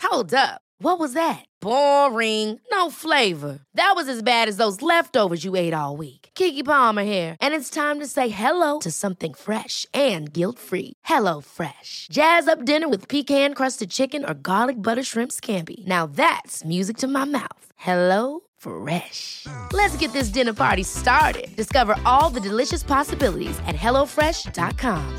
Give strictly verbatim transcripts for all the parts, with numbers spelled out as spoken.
Hold up. What was that? Boring. No flavor. That was as bad as those leftovers you ate all week. Keke Palmer here, and it's time to say hello to something fresh and guilt-free. Hello Fresh. Jazz up dinner with pecan-crusted chicken or garlic butter shrimp scampi. Now that's music to my mouth. Hello Fresh. Let's get this dinner party started. Discover all the delicious possibilities at hello fresh dot com.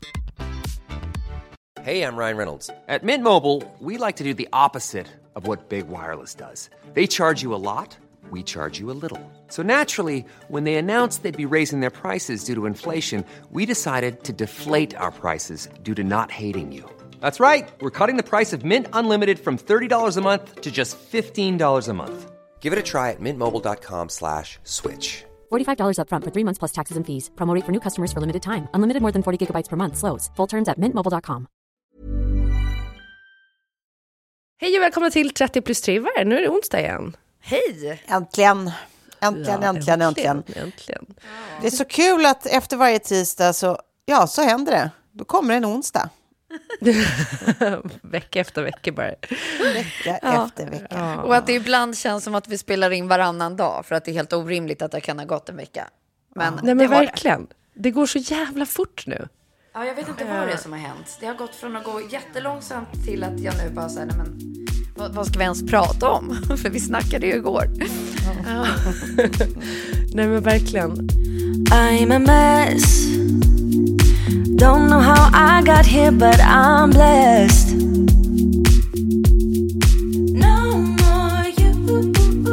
Hey, I'm Ryan Reynolds. At Mint Mobile, we like to do the opposite of what Big Wireless does. They charge you a lot, we charge you a little. So naturally, when they announced they'd be raising their prices due to inflation, we decided to deflate our prices due to not hating you. That's right. We're cutting the price of Mint Unlimited from thirty dollars a month to just fifteen dollars a month. Give it a try at mintmobile.com slash switch. forty-five dollars up front for three months plus taxes and fees. Promo rate for new customers for limited time. Unlimited more than forty gigabytes per month. Slows full terms at mint mobile dot com. Hej och välkomna till trettio plus tre. Nu är det onsdag igen. Hej! Äntligen. Äntligen, Ja, äntligen, äntligen, äntligen. äntligen. Det är så kul att efter varje tisdag så, ja, så händer det. Då kommer en onsdag. Vecka efter vecka bara. Vecka Ja. efter vecka. Ja. Och att det ibland känns som att vi spelar in varannan dag för att det är helt orimligt att det kan ha gått en vecka. Men, Nej det men har verkligen. Det. det går så jävla fort nu. Ja, jag vet inte vad det är som har hänt. Det har gått från att gå jättelångsamt till att jag nu bara säger, nej men vad, vad ska vi ens prata om? För vi snackade ju igår. Ja. Nej men verkligen. I'm a mess. Don't know how I got here, but I'm blessed. No more you.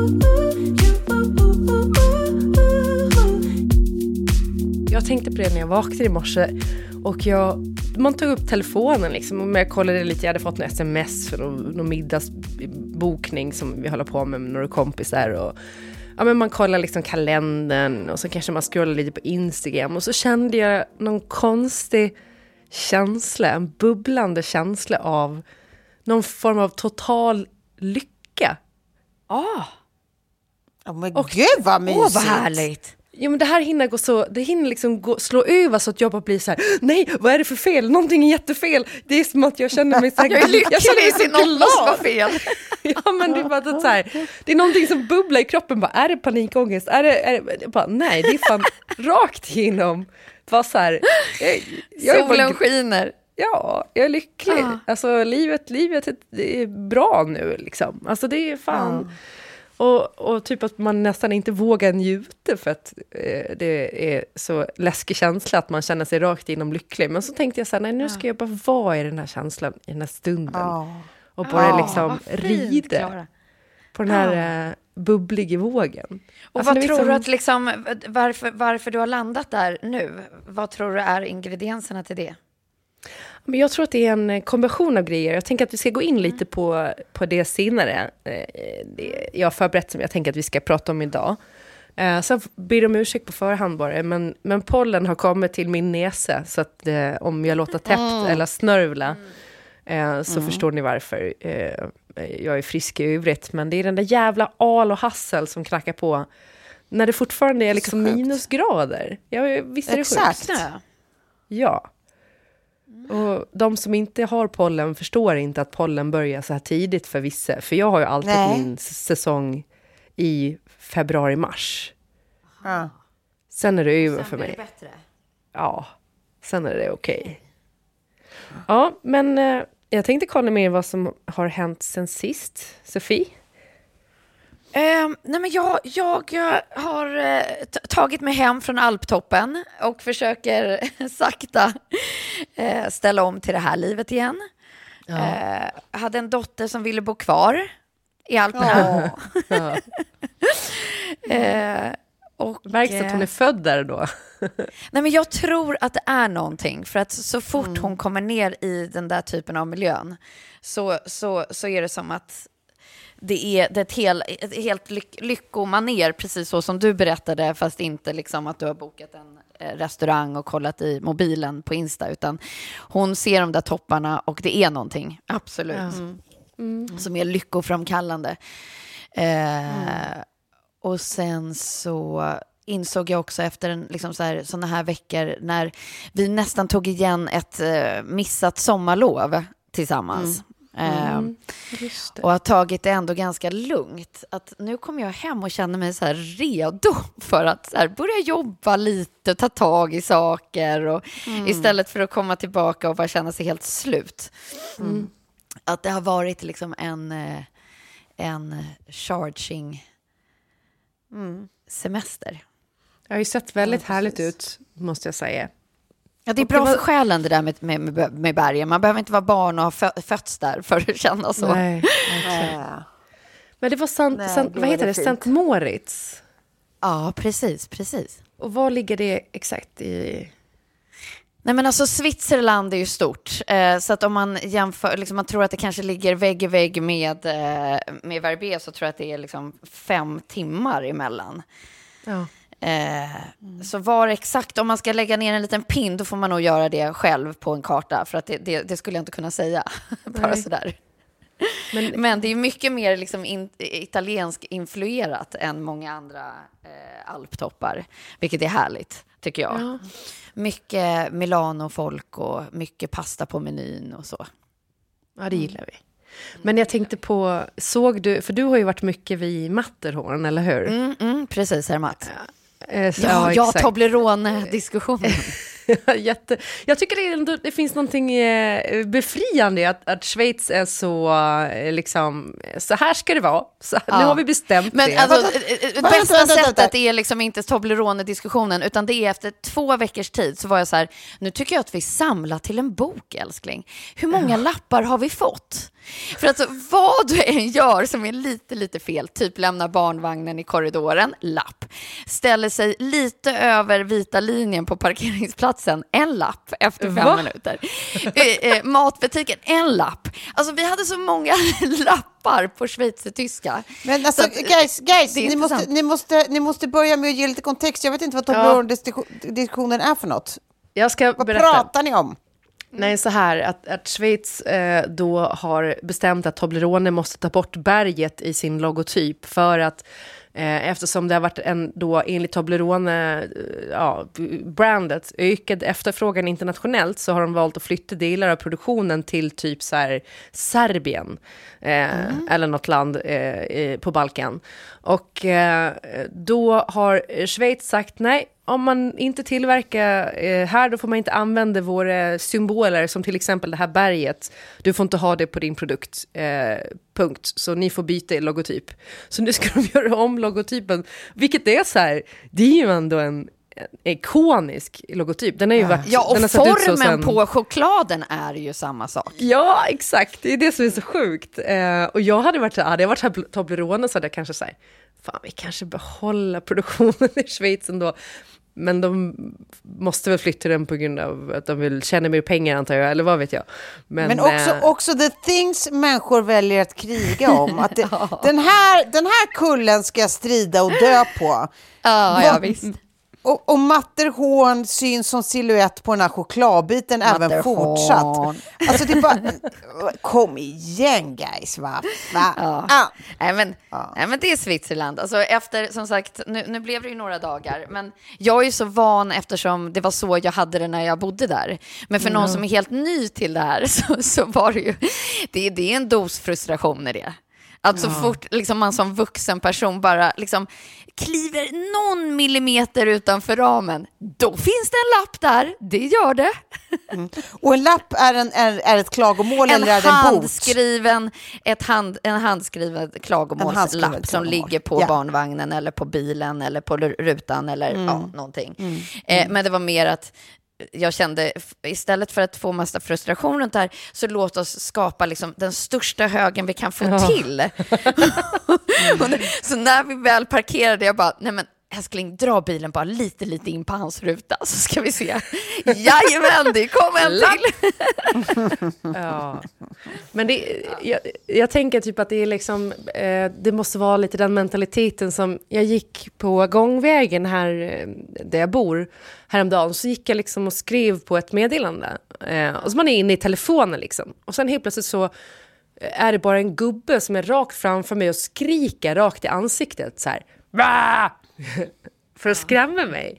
Jag tänkte på det när jag vaknade i morse och jag, man tog upp telefonen liksom och jag kollade lite, jag hade fått en sms för någon, någon middagsbokning som vi håller på med med några kompisar och ja, men man kollar liksom kalendern och så kanske man scrollar lite på Instagram och så kände jag någon konstig känsla, en bubblande känsla av någon form av total lycka. Ah, Oh, men Och- gud vad mysigt. åh vad härligt. Jo men det här hinner gå så, det hinner liksom gå, slå över så att jag bara blir så här: nej, vad är det för fel? Någonting är jättefel. Det är som att jag känner mig så här, Jag är lycklig känner mig i något måste vara fel. Ja men det är bara att så här, det är någonting som bubblar i kroppen, bara är det panikångest? Är det, är det bara, nej, det är fan rakt igenom. Bara så här, jag, jag är Solen bara, skiner. ja, jag är lycklig. Ah. Alltså livet, livet är bra nu liksom. Alltså det är fan. Ah. Och, och typ att man nästan inte vågar njuta för att eh, det är så läskig känsla att man känner sig rakt inom lycklig. Men så tänkte jag så här, nej nu ska jag bara vara i den här känslan, i den här stunden. Ja. Och bara Ja, liksom vad fint, rida Klara. på den här eh, bubbliga vågen. Och Alltså, vad det är tror liksom- du att liksom, varför, varför du har landat där nu? Vad tror du är ingredienserna till det? Men jag tror att det är en kombination av grejer. Jag tänker att vi ska gå in lite på, på det senare. Eh, det, jag har förberett som jag tänker att vi ska prata om idag. Eh, så ber om ursäkt på förhand bara. Men, men pollen har kommit till min näsa. Så att eh, om jag låter täppt Mm. eller snörvla eh, så mm. förstår ni varför. Eh, jag är frisk i övrigt. Men det är den där jävla al och hassel som knackar på. När det fortfarande är liksom minusgrader. Ja, visst är det Exakt. sjukt? Ja. Och de som inte har pollen förstår inte att pollen börjar så här tidigt för vissa. För jag har ju alltid Nej. min säsong i februari-mars. Ja. Sen är det över för mig. bättre. Ja, sen är det okej. Ja, men eh, jag tänkte kolla mer vad som har hänt sen sist. Sofie? Um, nej men jag, jag eh, har eh, t- tagit mig hem från Alptoppen och försöker sakta eh, ställa om till det här livet igen. Eh, hade en dotter som ville bo kvar i Alperna. Ja. Eh, och, Märks att hon är född där då? Nej, men jag tror att det är någonting. För att så fort mm. hon kommer ner i den där typen av miljön så, så, så är det som att det är, det är ett, hel, ett helt lyck, lyckomaner, precis så som du berättade, fast inte liksom att du har bokat en eh, restaurang och kollat i mobilen på Insta, utan hon ser de där topparna och det är någonting, absolut, mm. Mm. som är lyckoframkallande. Eh, mm. Och sen så insåg jag också efter en, liksom så här, såna här veckor när vi nästan tog igen ett eh, missat sommarlov tillsammans. Mm. Mm. Eh, Just det. Och har tagit det ändå ganska lugnt. Att nu kommer jag hem och känner mig så här redo för att så här börja jobba lite och ta tag i saker. Och mm. Istället för att komma tillbaka och bara känna sig helt slut. Mm. Att det har varit liksom en, en charging mm. semester. Det har ju sett väldigt ja, härligt ut, måste jag säga. Ja, det är bra för själen det där med, med, med bergen. Man behöver inte vara barn och ha fö, fötts där för att känna så. Nej, okay. Men det var sant, Nej, sant, vad heter det? Sankt Moritz? Ja, precis, precis. Och var ligger det exakt i? Nej, men alltså Switzerland är ju stort. Eh, så att om man jämför, liksom, man tror att det kanske ligger vägg i vägg med, eh, med Verbier, så tror jag att det är liksom fem timmar emellan. Ja. Eh, mm. Så var exakt, om man ska lägga ner en liten pin, då får man nog göra det själv på en karta, för att det, det, det skulle jag inte kunna säga bara sådär. Men, Men det är mycket mer liksom in, italiensk influerat än många andra eh, alptoppar, vilket är härligt, tycker jag. Ja. Mycket Milano-folk och mycket pasta på menyn och så. Ja, det gillar vi. Men jag tänkte på, såg du, för du har ju varit mycket vid Matterhorn, eller hur? Mm, mm, precis, herr Matt. Ja, så, ja, ja Toblerone-diskussionen. Jätte. Jag tycker det, ändå, det finns någonting eh, befriande i att, att Schweiz är så eh, liksom, så här ska det vara. Så, ja. Nu har vi bestämt Men det. Alltså, det bästa sättet är liksom inte Toblerone-diskussionen, utan det är efter två veckors tid så var jag så här, nu tycker jag att vi samlar till en bok, älskling. Hur många ja. lappar har vi fått? För att alltså, vad du än gör som är lite, lite fel, typ lämna barnvagnen i korridoren, lapp. Ställer sig lite över vita linjen på parkeringsplatsen, en lapp efter fem Va? minuter. eh, eh, matbutiken, en lapp. Alltså vi hade så många lappar på schweizertyska. Men alltså, att, guys, guys ni, måste, ni, måste, ni måste börja med att ge lite kontext. Jag vet inte vad Toblerone-diskussionen är för något. Jag ska vad berätta. pratar ni om? Nej, så här att, att Schweiz eh, då har bestämt att Toblerone måste ta bort berget i sin logotyp för att eh, eftersom det har varit en då enligt Toblerone ja, brandet ökad efterfrågan internationellt, så har de valt att flytta delar av produktionen till typ så här Serbien eh, mm. eller något land eh, på Balkan. Och eh, då har Schweiz sagt nej. Om man inte tillverkar eh, här, då får man inte använda våra symboler, som till exempel det här berget. Du får inte ha det på din produkt. Eh, punkt. Så ni får byta logotyp. Så nu ska de göra om logotypen. Vilket är så här, det är ju ändå en, en ikonisk logotyp. Den är ju varit, ja, och den har formen sett ut så sen... på chokladen är ju samma sak. Ja, exakt. Det är det som är så sjukt. Eh, och jag hade varit så här, hade jag varit här Toblerone, så hade jag kanske sagt, fan, vi kanske behåller produktionen i Schweiz ändå. Men de måste väl flytta den på grund av att de vill tjäna mer pengar, antar jag, eller vad vet jag. Men, Men också, äh... också the things människor väljer att kriga om. Att det, ja. den, här, den här kullen ska strida och dö på. Ja, ja visst. Och, och Matterhorn syns som silhuett på den här chokladbiten även fortsatt. Alltså det är bara, kom igen guys, va? va? Ja. Ah. Nej, men, ja. nej men det är Switzerland. Alltså efter, som sagt, nu, nu blev det ju några dagar. Men jag är ju så van eftersom det var så jag hade det när jag bodde där. Men för mm. någon som är helt ny till det här så, så var det ju, det, det är en dos frustration i det. Att så ja. fort liksom, man som vuxen person bara liksom, kliver någon millimeter utanför ramen, då finns det en lapp där. Det gör det. Mm. Och en lapp är, en, är, är ett klagomål en eller är det en bot? Handskriven, ett hand, en handskriven klagomålslapp som klagomål. ligger på ja. barnvagnen eller på bilen eller på rutan eller mm. ja, någonting. Mm. Eh, men det var mer att jag kände, istället för att få massa frustration runt där, så låt oss skapa liksom den största högen vi kan få ja. till. mm. Så när vi väl parkerade, jag bara, nej men älskling, dra bilen bara lite, lite in på hans ruta, så ska vi se. Jajamän, det kom en till. Ja. Men det, jag, jag tänker typ att det är liksom, eh, det måste vara lite den mentaliteten som, jag gick på gångvägen här där jag bor häromdagen, så gick jag liksom och skrev på ett meddelande. Eh, och så man är inne i telefonen liksom. Och sen helt plötsligt så är det bara en gubbe som är rakt framför mig och skriker rakt i ansiktet så här. Bah! För att skrämma mig.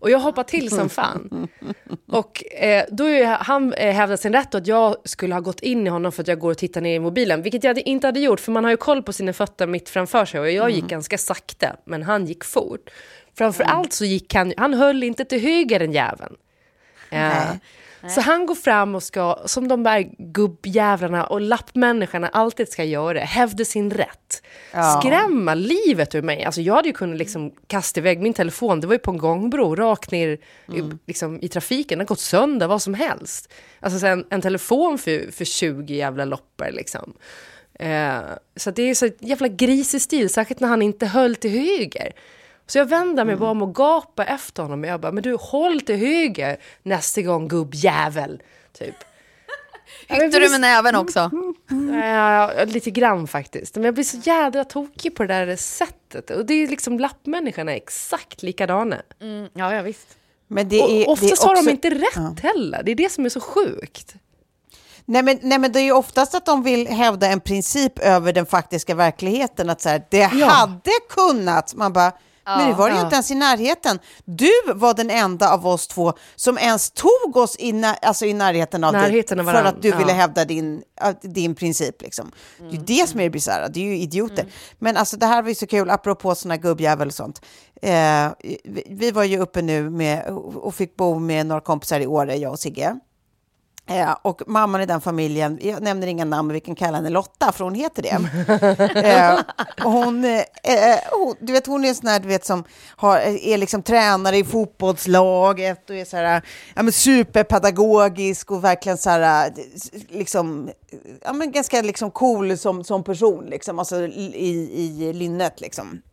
Och jag hoppar till som fan. Och eh, då är han eh, hävdat sin rätt att jag skulle ha gått in i honom för att jag går och tittar ner i mobilen. Vilket jag inte hade gjort, för man har ju koll på sina fötter mitt framför sig. Och jag gick mm. ganska sakta, men han gick fort. Framförallt mm. så gick han, han höll inte till höger den jäveln. Ja. Så han går fram och ska, som de där gubbjävlarna och lappmänniskorna alltid ska göra, hävda sin rätt. Ja. Skrämma livet ur mig. Alltså jag hade ju kunnat liksom kasta iväg min telefon. Det var ju på en gångbro, rakt ner mm. i, liksom, i trafiken. Den har gått sönder, vad som helst. Alltså så en, en telefon för, för tjugo jävla loppar liksom. Eh, så det är så jävla grisig stil, särskilt när han inte höll till höger. Så jag vänder mig mm. bara om och gapa efter honom. Jag bara, men du, håll till höger nästa gång, gubbjävel. Typ. Hyckte du med näven också? Ja, lite grann faktiskt. Men jag blir så jädra tokig på det där sättet. Och det är liksom lappmänniskorna exakt likadana. Mm, ja, ja, visst. Men det är, och oftast det är har också... de inte rätt ja. heller. Det är det som är så sjukt. Nej men, nej men det är ju oftast att de vill hävda en princip över den faktiska verkligheten. Att så här, det ja. hade kunnat. Man bara... Ja, men det var det ja. ju inte ens i närheten. Du var den enda av oss två som ens tog oss i, när, alltså i närheten av närheten dig för att du ja. ville hävda din, din princip. Liksom. Mm. Det är ju det som är det bisarra. Det är ju idioter. Mm. Men alltså det här var ju så kul, apropå sådana gubbjävel och sånt. Eh, vi, vi var ju uppe nu med, och fick bo med några kompisar i Åre, jag och Sigge. Eh, och mamman i den familjen, jag nämner inga namn, men vi kan kalla henne Lotta, för hon heter det. eh, hon, eh, hon, du vet, hon är en sån här, du vet, som har, är liksom tränare i fotbollslaget och är så här, ja, men superpedagogisk och verkligen så här, liksom, ja, men ganska liksom cool som, som person, liksom, alltså i, i lynnet, liksom.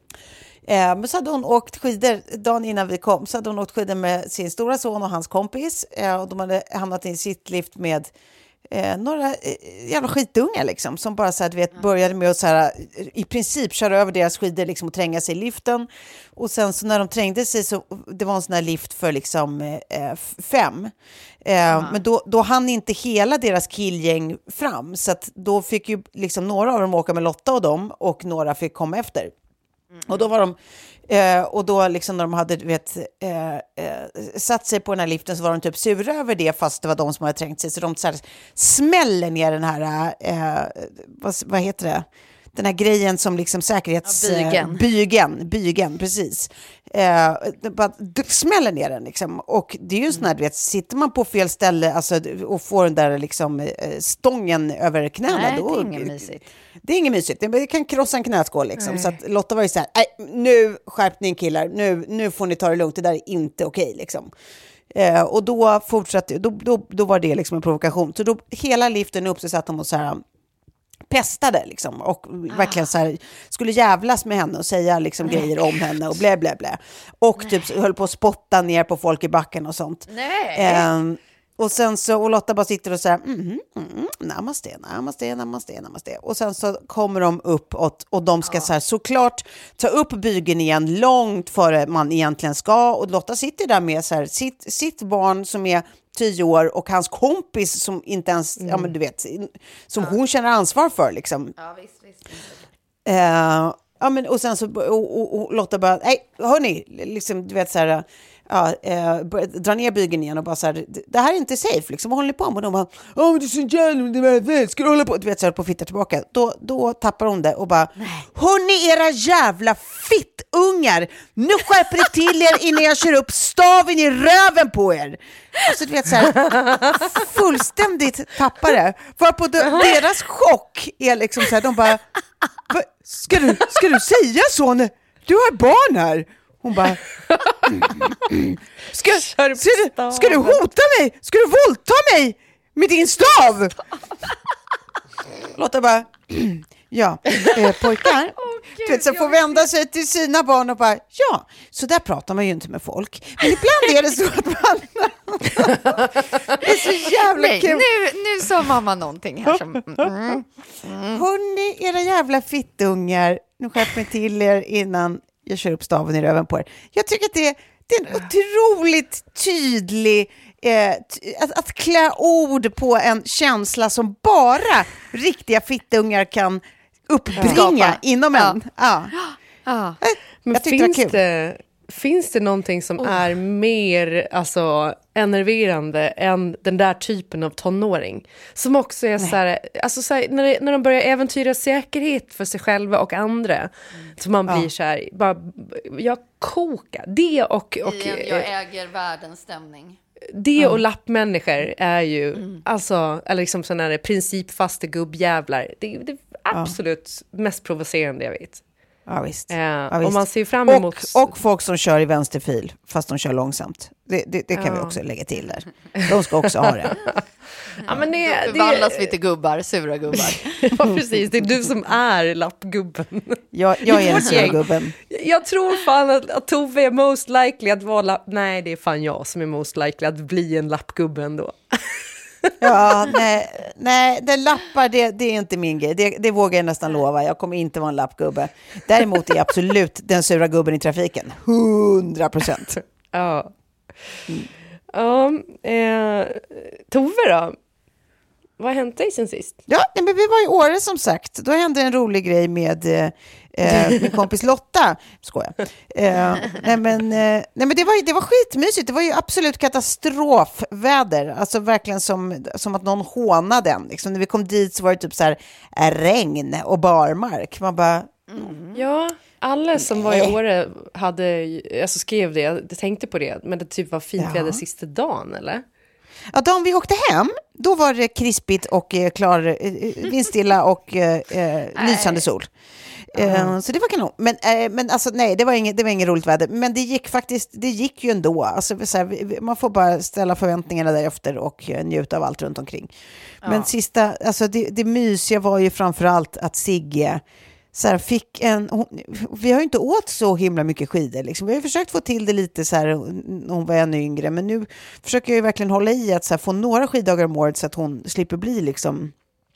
Eh, men så hade hon åkt skidor dagen innan vi kom, så hade hon åkt skidor med sin stora son och hans kompis, eh, och de hade hamnat i en sittlift med eh, några eh, jävla skitungar liksom, som bara så här, du vet, började med att så här, i princip köra över deras skidor liksom, och tränga sig i liften, och sen så när de trängde sig så det var en sån här lift för liksom eh, fem eh, mm. men då, då hann inte hela deras killgäng fram, så att då fick ju liksom några av dem åka med Lotta och dem, och några fick komma efter. Mm. Och då var de eh, och då liksom när de hade, vet, eh, eh, satt sig på den här liften, så var de typ sura över det, fast det var de som hade trängt sig, så de så här, smäller ner den här eh, vad, vad heter det, den här grejen som liksom säkerhets... Ja, bygen. Eh, bygen, bygen, precis. Eh, bara smäller ner den liksom. Och det är ju sån här, du vet, sitter man på fel ställe alltså, och får den där liksom eh, stången över knäna. Nej, då, det är inget mysigt. Det är inget mysigt. Det kan krossa en knäskål liksom. Nej. Så att Lotta var ju så här, nej, nu skärpning killar, nu, nu får ni ta det lugnt, det där är inte okej liksom. Eh, och då fortsatte, då, då, då var det liksom en provokation. Så då hela liften upp så satt de och så här pestade liksom, och verkligen så här, skulle jävlas med henne och säga liksom grejer om henne och blä blä blä. Och Nej. typ höll på att spotta ner på folk i backen och sånt. Eh, och sen så, och Lotta bara sitter och säger mm, mm, namaste, namaste, namaste, namaste. Och sen så kommer de upp och, och de ska ja. så här, såklart ta upp bygeln igen långt före man egentligen ska. Och Lotta sitter där med så här, sitt, sitt barn som är tio år och hans kompis som inte ens, mm. ja men du vet, som ja. hon känner ansvar för liksom. Ja, visst, visst. Uh, ja men och sen så, och, och, och Lotta bara, nej hörni, liksom du vet så här, ja, eh, dra ner bygeln igen och bara så här, det här är inte safe liksom, vad håller ni på med? Och de bara, åh men det är så jävla, ska du hålla på? Du vet så här, på fitta tillbaka. Då, då tappar hon det och bara, hörni era jävla fittungar, nu skärper det till er innan jag kör upp staven i röven på er. Alltså du vet så här, fullständigt tappare. För på de, deras chock är liksom så här, de bara, ska du, ska du säga så när du har barn här? Hon bara, mm, mm. Ska, ska, du, ska du hota mig? Ska du våldta mig med din stav? Lotta bara, mm, ja, eh, pojkar. Oh, du vet, så får vända sig till sina barn och bara, ja, så där pratar man ju inte med folk. Men ibland är det så att man... det är så jävla Nej, kul. Nu, nu sa mamma någonting här som... Mm. Mm. Hörrni, era jävla fittungar, nu skärp mig till er innan jag kör upp staven i röven på er. Jag tycker att det, det är en otroligt tydlig eh, t- att, att klä ord på en känsla som bara riktiga fittungar kan uppbringa ja. inom en. Ja. Ja. Men finns det, finns det någonting som oh. är mer alltså, enerverande än den där typen av tonåring? Som också är så här, alltså så här, när, när de börjar äventyra säkerhet för sig själva och andra. Mm. Så man blir ja. så här, bara, jag kokar. Det och... och I en jag äger världens stämning. Det mm. och lappmänniskor är ju, mm. alltså, eller liksom sådana här principfaste gubbjävlar. Det är det absolut ja. mest provocerande jag vet. Ja, visst. Eh, ja, visst. Och man ser fram emot... Och, och folk som kör i vänsterfil, fast de kör långsamt. Det, det, det kan ja. vi också lägga till där. De ska också ha det. Ja, men det, Då förvandlas det... vi till gubbar, sura gubbar. Ja, precis. Det är du som är lappgubben. Jag, jag är en sura gubben. Jag tror fan att, att Tove är most likely att vara lapp... Nej, det är fan jag som är most likely att bli en lappgubbe ändå. Ja, nej, nej det lappar, det, det är inte min grej. Det, det vågar jag nästan lova. Jag kommer inte vara en lappgubbe. Däremot är jag absolut den sura gubben i trafiken. Hundra procent. Ja. Mm. Ja, eh, Tove då? Vad har hänt dig sen sist? Ja, men vi var i Åre som sagt. Då hände en rolig grej med eh, min kompis Lotta. Skojar. Eh, nej, men, eh, nej, men det var, det var skitmysigt. Det var ju absolut katastrofväder. Alltså verkligen som, som att någon hånade den. Liksom, när vi kom dit så var det typ så här regn och barmark. Man bara... Mm. Ja, alla som var i Åre hade, alltså skrev det, jag tänkte på det, men det typ var fint väder ja. sista dagen, eller? Ja, dagen vi åkte hem, då var det krispigt och eh, klar, eh, vindstilla och eh, lysande sol. Uh, så det var kanon. Men, eh, men alltså nej, det var inget, det var inget roligt väder. Men det gick faktiskt, det gick ju ändå. Alltså, så här, man får bara ställa förväntningarna därefter och uh, njuta av allt runt omkring. Ja. Men sista, alltså det, det mysiga var ju framförallt att Sigge så här, fick en, hon, vi har ju inte åt så himla mycket skidor liksom. Vi har försökt få till det lite så här när hon var ännu yngre, men nu försöker jag ju verkligen hålla i att så här, få några skiddagar om året så att hon slipper bli liksom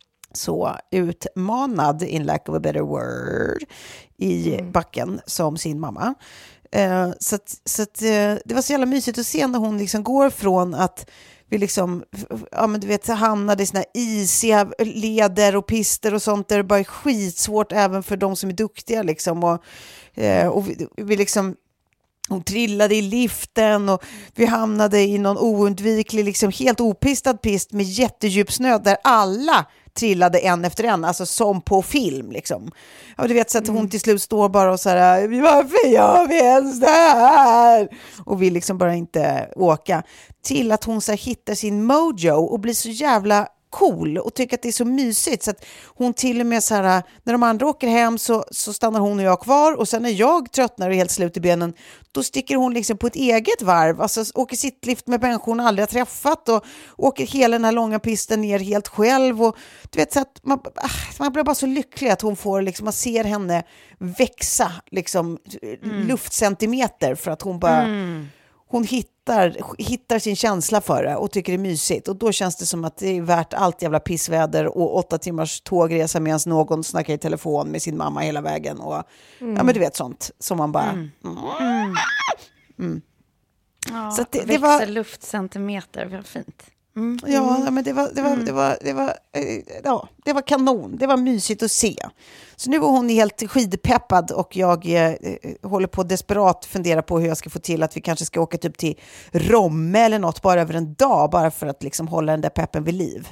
så utmanad, in lack of a better word, i mm. backen som sin mamma. Uh, så att, så att, uh, det var så jävla mysigt att se när hon liksom går från att vi liksom, ja men du vet, hamnade i såna isiga leder och pister och sånt där det bara är skitsvårt även för de som är duktiga liksom. Och, uh, och vi, vi liksom hon trillade i liften och vi hamnade i någon oundviklig, liksom helt opistad pist med jättedjup snö där alla trillade en efter en, alltså som på film liksom. Ja, du vet så att hon till slut står bara och så här, varför gör vi ens det här? Och vill liksom bara inte åka. Till att hon så här hittar sin mojo och blir så jävla cool och tycker att det är så mysigt så att hon till och med så här, när de andra åker hem så, så stannar hon och jag kvar och sen när jag tröttnar och är helt slut i benen då sticker hon liksom på ett eget varv, alltså åker sittlift med människor hon aldrig har träffat och åker hela den här långa pisten ner helt själv och du vet så att man, man blir bara så lycklig att hon får liksom, man ser henne växa liksom mm. luftcentimeter för att hon bara mm. hon hittar, hittar sin känsla för det och tycker det är mysigt. Och då känns det som att det är värt allt jävla pissväder och åtta timmars tågresa medan någon snackar i telefon med sin mamma hela vägen. Och, mm. ja, men du vet sånt som man bara... Mm. Mm. Mm. Ja, så att det, det växer var luftcentimeter, vad fint. Mm. Ja, men det var, det var, det var, det var, ja, det var kanon. Det var mysigt att se. Så nu var hon helt skidpeppad och jag eh, håller på desperat fundera på hur jag ska få till att vi kanske ska åka typ till Romme eller något bara över en dag bara för att liksom hålla den där peppen vid liv.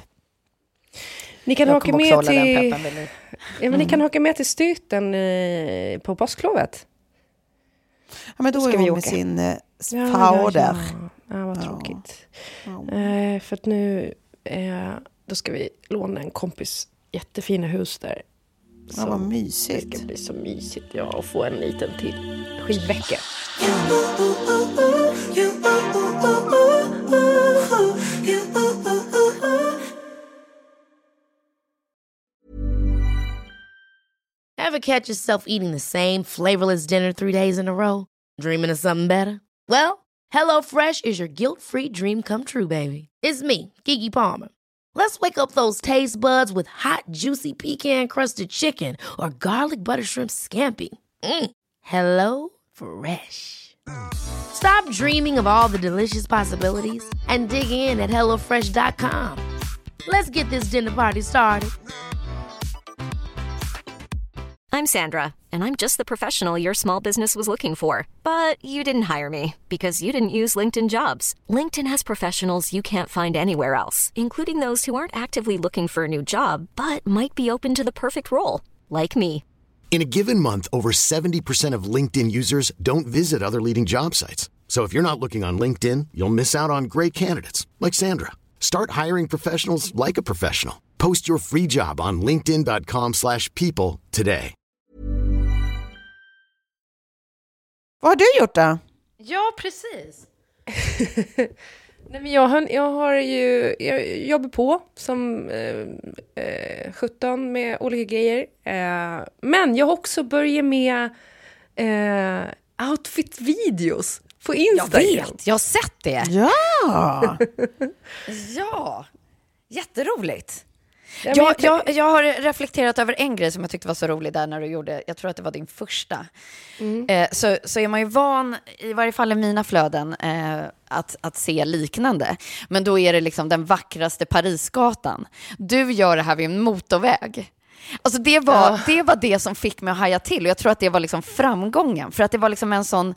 Ni kan åka med till ja, men ni kan åka med till Styten eh, på påsklovet. Ja, men då ska är hon vi med sin eh, fader. Ja, ja. Ja, vad tråkigt. Ja. Eh, för att nu eh, då ska vi låna en kompis jättefina hus där. Ja, vad mysigt. Det ska bli så mysigt, ja, och få en liten till skidvecka. Ever catch yourself eating the same flavorless dinner three days in a row? Dreaming of something better? Well, HelloFresh is your guilt-free dream come true, baby. It's me, Keke Palmer. Let's wake up those taste buds with hot, juicy pecan-crusted chicken or garlic butter shrimp scampi. Mm. Hello Fresh. Stop dreaming of all the delicious possibilities and dig in at hello fresh dot com. Let's get this dinner party started. I'm Sandra, and I'm just the professional your small business was looking for. But you didn't hire me because you didn't use LinkedIn Jobs. LinkedIn has professionals you can't find anywhere else, including those who aren't actively looking for a new job, but might be open to the perfect role, like me. In a given month, over seventy percent of LinkedIn users don't visit other leading job sites. So if you're not looking on LinkedIn, you'll miss out on great candidates like Sandra. Start hiring professionals like a professional. Post your free job on linkedin dot com slash people today. Vad har du gjort då? Ja, precis. Nej, men jag, har, jag har ju jag jobbar på som eh, eh, sjutton med olika grejer. Eh, men jag har också börjat med eh, outfit-videos på Instagram. Jag vet, jag har sett det. Ja! Ja, jätteroligt. Ja, jag, jag, jag, jag har reflekterat över en grej som jag tyckte var så rolig där när du gjorde, jag tror att det var din första. Mm. Eh, så, så är man ju van, i varje fall i mina flöden, eh, att, att se liknande. Men då är det liksom den vackraste Parisgatan. Du gör det här vid en motorväg. Alltså det var, ja. det var det som fick mig att haja till. Och jag tror att det var liksom framgången. För att det var liksom en sån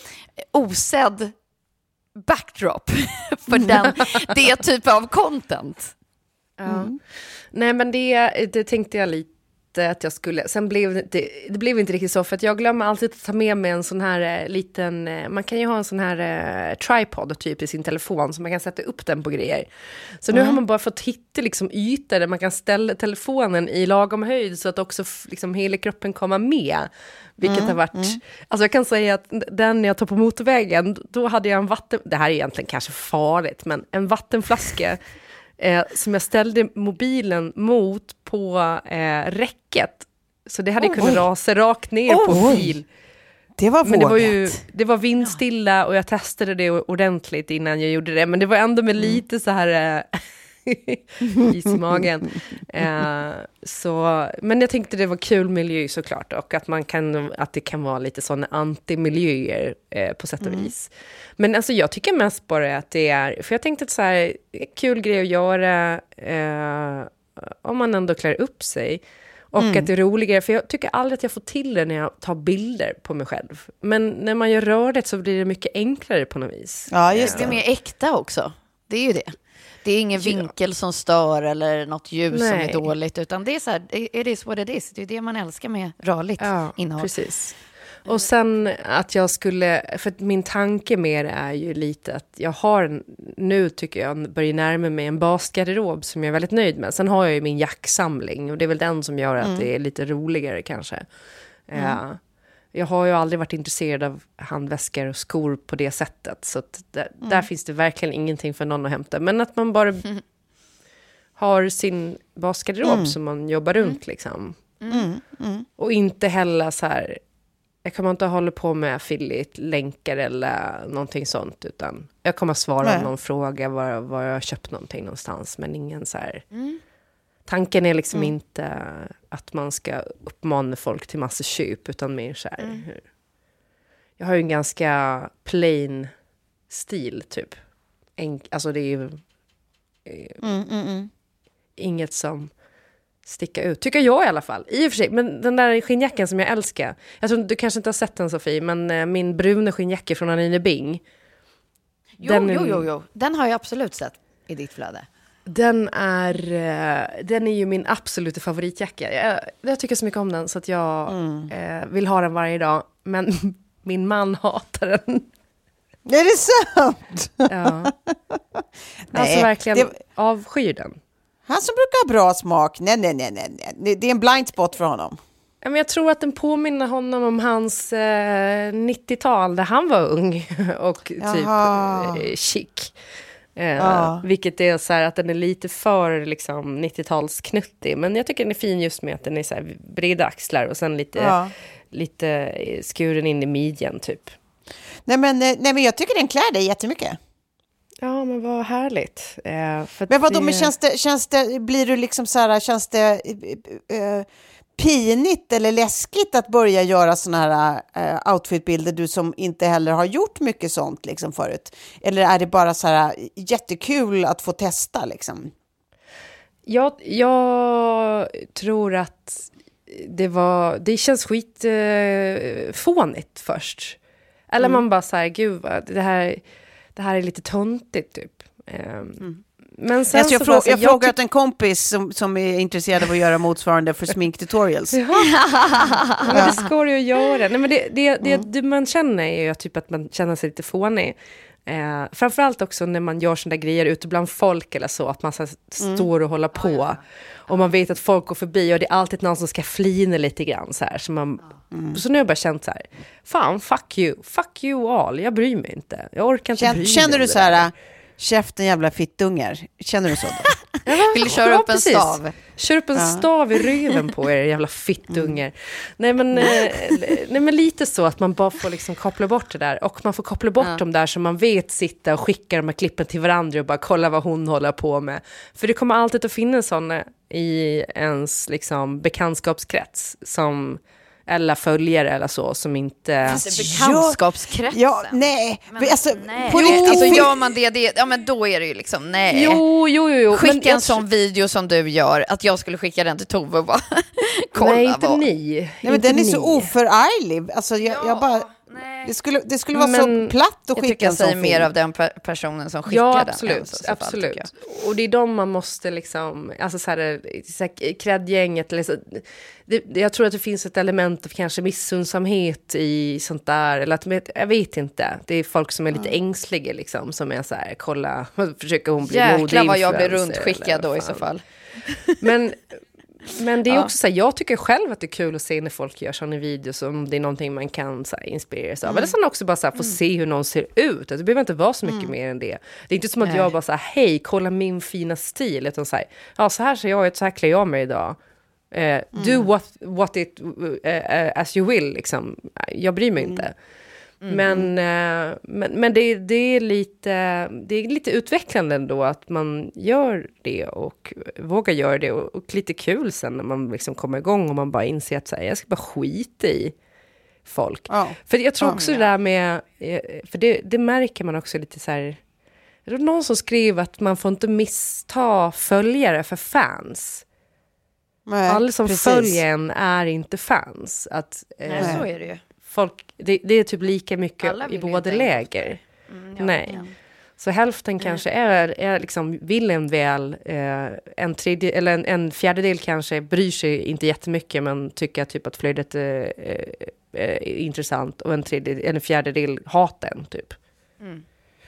osedd backdrop för den, det typ av content. Ja. Mm. Nej, men det, det tänkte jag lite att jag skulle. Sen blev det, det blev inte riktigt så, för att jag glömmer alltid att ta med mig en sån här eh, liten, eh, man kan ju ha en sån här eh, tripod typ i sin telefon, så man kan sätta upp den på grejer. Så mm. nu har man bara fått hitta liksom ytor där man kan ställa telefonen i lagom höjd så att också f- liksom hela kroppen kommer med. Vilket mm, har varit, mm. alltså jag kan säga att den jag tar på motorvägen, då hade jag en vatten, det här är egentligen kanske farligt, men en vattenflaska Eh, som jag ställde mobilen mot på eh, räcket. Så det hade oh, kunnat oj. rasa rakt ner oh, på fil. Det var vågat. Men det var ju, det var vindstilla och jag testade det ordentligt innan jag gjorde det. Men det var ändå med lite så här eh, is i magen. Eh, så, men jag tänkte det var kul miljö såklart. Och att, man kan, att det kan vara lite sådana antimiljöer eh, på sätt och mm. vis. Men alltså jag tycker mest bara att det är, för jag tänkte att så här, kul grej att göra eh, om man ändå klär upp sig. Och mm. att det är roligare, för jag tycker aldrig att jag får till det när jag tar bilder på mig själv. Men när man gör rörligt så blir det mycket enklare på något vis. Ja, just det. Det är mer äkta också. Det är ju det. Det är ingen ja. vinkel som stör eller något ljus Nej. som är dåligt. Utan det är så här, it is what it is. Det är det man älskar med rörligt ja, innehåll. Precis. Och sen att jag skulle, för att min tanke med det är ju lite att jag har, nu tycker jag börjar närma mig en basgarderob som jag är väldigt nöjd med. Sen har jag ju min jacksamling och det är väl den som gör att mm. det är lite roligare kanske. Mm. Uh, jag har ju aldrig varit intresserad av handväskor och skor på det sättet. Så att där, mm. där finns det verkligen ingenting för någon att hämta. Men att man bara mm. har sin basgarderob mm. som man jobbar runt mm. liksom. Mm. Mm. Och inte heller så här, jag kommer inte hålla på med affiliate-länkar eller någonting sånt, utan jag kommer svara Nej. om någon fråga var, var jag har köpt någonting någonstans, men ingen så här. Mm. Tanken är liksom mm. inte att man ska uppmana folk till massa köp, utan mer så här. Mm. Hur, jag har ju en ganska plain stil typ. En, alltså det är ju eh, mm, mm, mm. inget som sticka ut, tycker jag i alla fall. I och för sig, men den där skinnjackan som jag älskar. Jag tror du kanske inte har sett den, Sofie, men eh, min bruna skinnjacka från Anine Bing. Jo, den, jo, jo, jo. Den har jag absolut sett i ditt flöde. Den är, uh, den är ju min absoluta favoritjacka. Jag, jag tycker så mycket om den så att jag mm. uh, vill ha den varje dag. Men min man hatar den. Är det sant? Ja. Alltså verkligen det... avskyr den. Han som brukar ha bra smak. Nej, nej, nej, nej. Det är en blind spot för honom. Men jag tror att den påminner honom om hans eh, nittiotal där han var ung och typ eh, chic. Eh, ja. Vilket är så här att den är lite för liksom nittiotalsknuttig. Men jag tycker den är fin just med att den är så här breda axlar och sen lite, ja. lite skuren in i midjan typ. Nej men, nej men jag tycker den klär dig jättemycket. Ja, men vad härligt. Eh, för men vadå, det... men känns det, känns det, blir du liksom så här, känns det eh, pinigt eller läskigt att börja göra såna här eh, outfitbilder, du som inte heller har gjort mycket sånt liksom förut? Eller är det bara så här jättekul att få testa liksom? Jag, jag tror att det var, det känns skit eh, fånigt först. Eller mm. man bara så här, gud vad, det här, det här är lite töntigt typ. Eh, mm. Men sen alltså jag så frå- bara, så, jag jag frågat ty- en kompis som, som är intresserad av att göra motsvarande för sminktutorials. Ja. Men det ska ju att göra. Nej, men det, det, det, mm. det man känner är ju typ att man känner sig lite fånig. Eh, framförallt också när man gör sådana grejer ute bland folk eller så, att man så här, mm. står och håller på. Ja, ja. Och man vet att folk går förbi och det är alltid någon som ska flina lite grann så här. Så, man, mm. så nu har jag bara känt så här, fan, fuck you, fuck you all, jag bryr mig inte. Jag orkar inte Känn, bry mig. Känner du så här, käften jävla fittungar? Känner du så då? Vill du köra ja, upp en precis. stav? Kör upp en ja. stav i röven på er, jävla fittungar. Mm. Nej, men, eh, nej men lite så att man bara får liksom koppla bort det där. Och man får koppla bort ja. de där som man vet sitta och skicka de här klippen till varandra och bara kolla vad hon håller på med. För det kommer alltid att finnas sådana i ens liksom, bekantskapskrets som... eller följare eller så som inte... Fast bekantskapskretsen. Ja, nej. Men, alltså, nej. På Jo, alltså på... gör man det, det, ja men då är det ju liksom, nej. Jo, jo, jo. Skicka men en jag... sån video som du gör, att jag skulle skicka den till Tove och bara kolla. Nej, inte vad... ni. Nej, men inte den är ni. så oförarglig. Alltså, jag, ja, jag bara... nej. Det skulle, det skulle vara men, så platt att jag skicka en sån säger mer film. av den per- personen som skickar ja, den. absolut, Alltså, så absolut. fall, och det är de man måste liksom, alltså så här, så här kreddgänget, eller så, det, jag tror att det finns ett element av kanske missundsamhet i sånt där, eller att, jag vet inte, det är folk som är lite mm. ängsliga liksom, som är så här, kolla, försöker hon bli modeinfluencer. Jäklar vad jag blir runtskickad då i så fall. Men Men det är ja. också så här, jag tycker själv att det är kul att se när folk gör sådana videos, om det är någonting man kan så här, inspireras av. Mm. Eller så också bara så här, få mm. se hur någon ser ut. Det behöver inte vara så mycket mm. mer än det. Det är inte som att Nej. jag bara så här, hej, kolla min fina stil. Utan så här, ja, så här ser jag ut, så här klär jag mig idag. Uh, mm. Do what, what it uh, uh, as you will, liksom. Jag bryr mig mm. inte. Mm. Men, uh, men, men det, det, är lite, det är lite utvecklande ändå att man gör det och vågar göra det. Och, och lite kul sen när man liksom kommer igång och man bara inser att så här, jag ska bara skita i folk. Oh. För jag tror också oh, det där med, för det, det märker man också lite så här, det var någon som skrev att man får inte missta följare för fans. Nej, alla som precis. följer en är inte fans. Att, Nej, eh, så är det ju. Folk, det, det är typ lika mycket i båda läger. Mm, ja, Nej. Ja. Så hälften mm. kanske är, är liksom, vill en väl. Eh, en, tredje, eller en, en fjärdedel kanske bryr sig inte jättemycket, men tycker typ att flödet är, är, är intressant. Och en, tredje, en fjärdedel hatar en typ. Mm.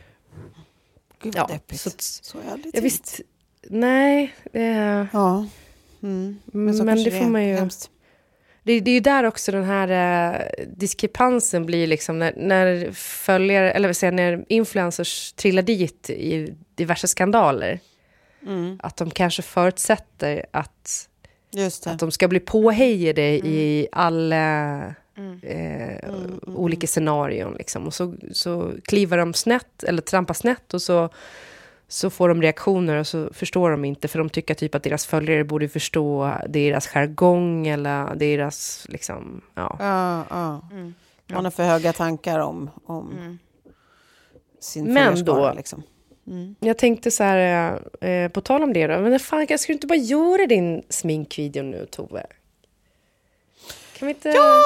Gud vad ja, deppigt. Så, så är det jag visst, nej. Det, ja. Mm. Men, men det får man ju... Hemskt. Det, det är ju där också den här eh, diskrepansen blir liksom när, när följare, eller vad säger, när influencers trillar dit i diverse skandaler. Mm. Att de kanske förutsätter att, Just det. att de ska bli påhejade mm. i alla mm. Eh, mm, mm, olika scenarion. Liksom. Och så, så kliver de snett eller trampar snett och så så får de reaktioner och så förstår de inte, för de tycker typ att deras följare borde förstå deras jargong eller deras liksom, ja. Ja, ja. Mm. Man har för höga tankar om, om mm. sin men då, liksom. Mm. Jag tänkte så här, eh, på tal om det då, men fan, jag skulle inte bara göra din sminkvideo nu, Tove? Kan vi inte... Ja!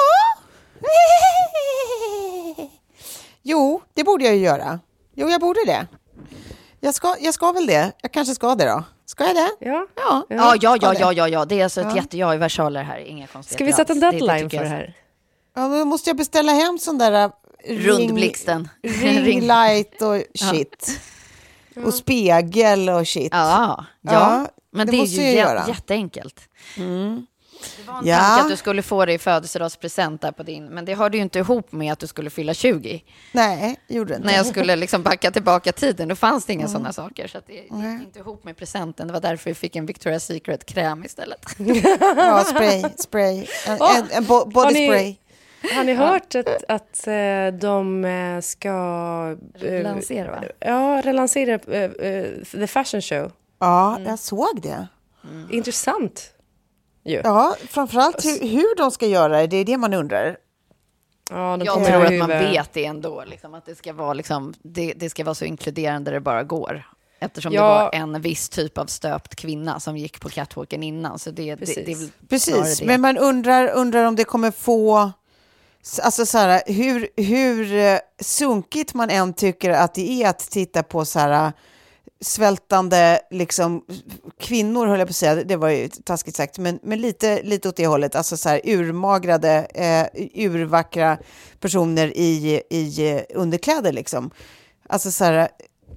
Jo, det borde jag ju göra. Jo, jag borde det. Jag ska, jag ska väl det. Jag kanske ska det då. Ska jag det? Ja. Ja, ja, ja, ja, ja, ja, ja. Det är alltså ett ja. jätteja i versaler här. Inga konstigheter. Ska vi sätta en deadline det, det för det här? Ja, då måste jag beställa hem sån där rundblixten. Ring, ring light och shit. Ja. Och spegel och shit. Ja, ja. ja men det, det är ju j- jätteenkelt. Mm. Det var en ja. tanke att du skulle få det i födelsedagspresent där på din, men det hörde ju inte ihop med att du skulle fylla tjugo. Nej, gjorde inte. När jag skulle liksom backa tillbaka tiden, då fanns det inga mm. sådana saker, så att det gick mm. inte ihop med presenten. Det var därför vi fick en Victoria's Secret kräm istället. Ja, spray, spray. En, oh, en, en bo- body ni, spray. Har ni hört att, att uh, de ska uh, relansera, va? Ja, relansera uh, uh, The Fashion Show. Ja, mm. jag såg det. Mm. Intressant. Jo. Ja, framförallt hur, hur de ska göra det, det är det man undrar. Ja, jag tror att man vet det ändå, liksom, att det ska vara liksom, det, det ska vara så inkluderande det bara går. Eftersom Ja. det var en viss typ av stöpt kvinna som gick på catwalken innan. Så det, det, det är väl Precis, det. men man undrar, undrar om det kommer få... Alltså så här, hur, hur eh, sunkigt man än tycker att det är att titta på så här svältande liksom, kvinnor, höll jag på att säga, det var ju taskigt sagt, men, men lite, lite åt det hållet, alltså så här urmagrade, eh, urvackra personer i, i underkläder liksom. Alltså så här,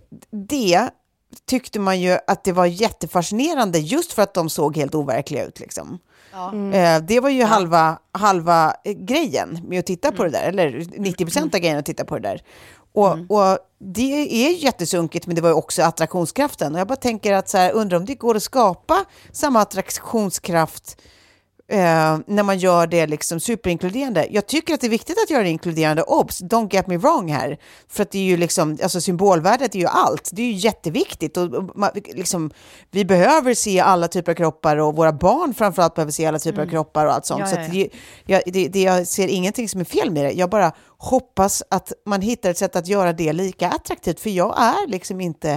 det tyckte man ju att det var jättefascinerande just för att de såg helt overkliga ut liksom. Ja. Mm. Det var ju ja. halva, halva grejen med att titta på mm. det där, eller nittio procent av grejen att titta på det där. Och, mm. och det är jättesunkigt, men det var ju också attraktionskraften. Och jag bara tänker att så här, undrar om det går att skapa samma attraktionskraft eh, när man gör det liksom superinkluderande. Jag tycker att det är viktigt att göra det inkluderande. Obs, don't get me wrong här. För att det är ju liksom, alltså symbolvärdet är ju allt. Det är ju jätteviktigt. Och, och liksom, vi behöver se alla typer av kroppar, och våra barn framförallt behöver se alla typer mm. av kroppar och allt sånt. Ja, ja, ja. Så att det, jag, det, det, jag ser ingenting som är fel med det. Jag bara hoppas att man hittar ett sätt att göra det lika attraktivt. För jag är liksom inte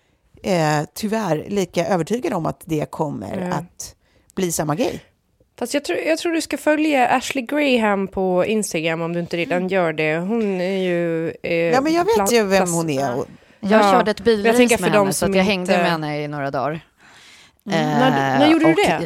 eh, tyvärr lika övertygad om att det kommer mm. att bli samma grej. Fast jag tror, jag tror du ska följa Ashley Graham på Instagram om du inte redan gör det. Hon är ju... Eh, ja, men jag vet pla- ju vem hon är. Jag ja. körde ett bilrace med henne, så att jag inte... hängde med henne i några dagar. Mm. Uh, när, när gjorde du och, det?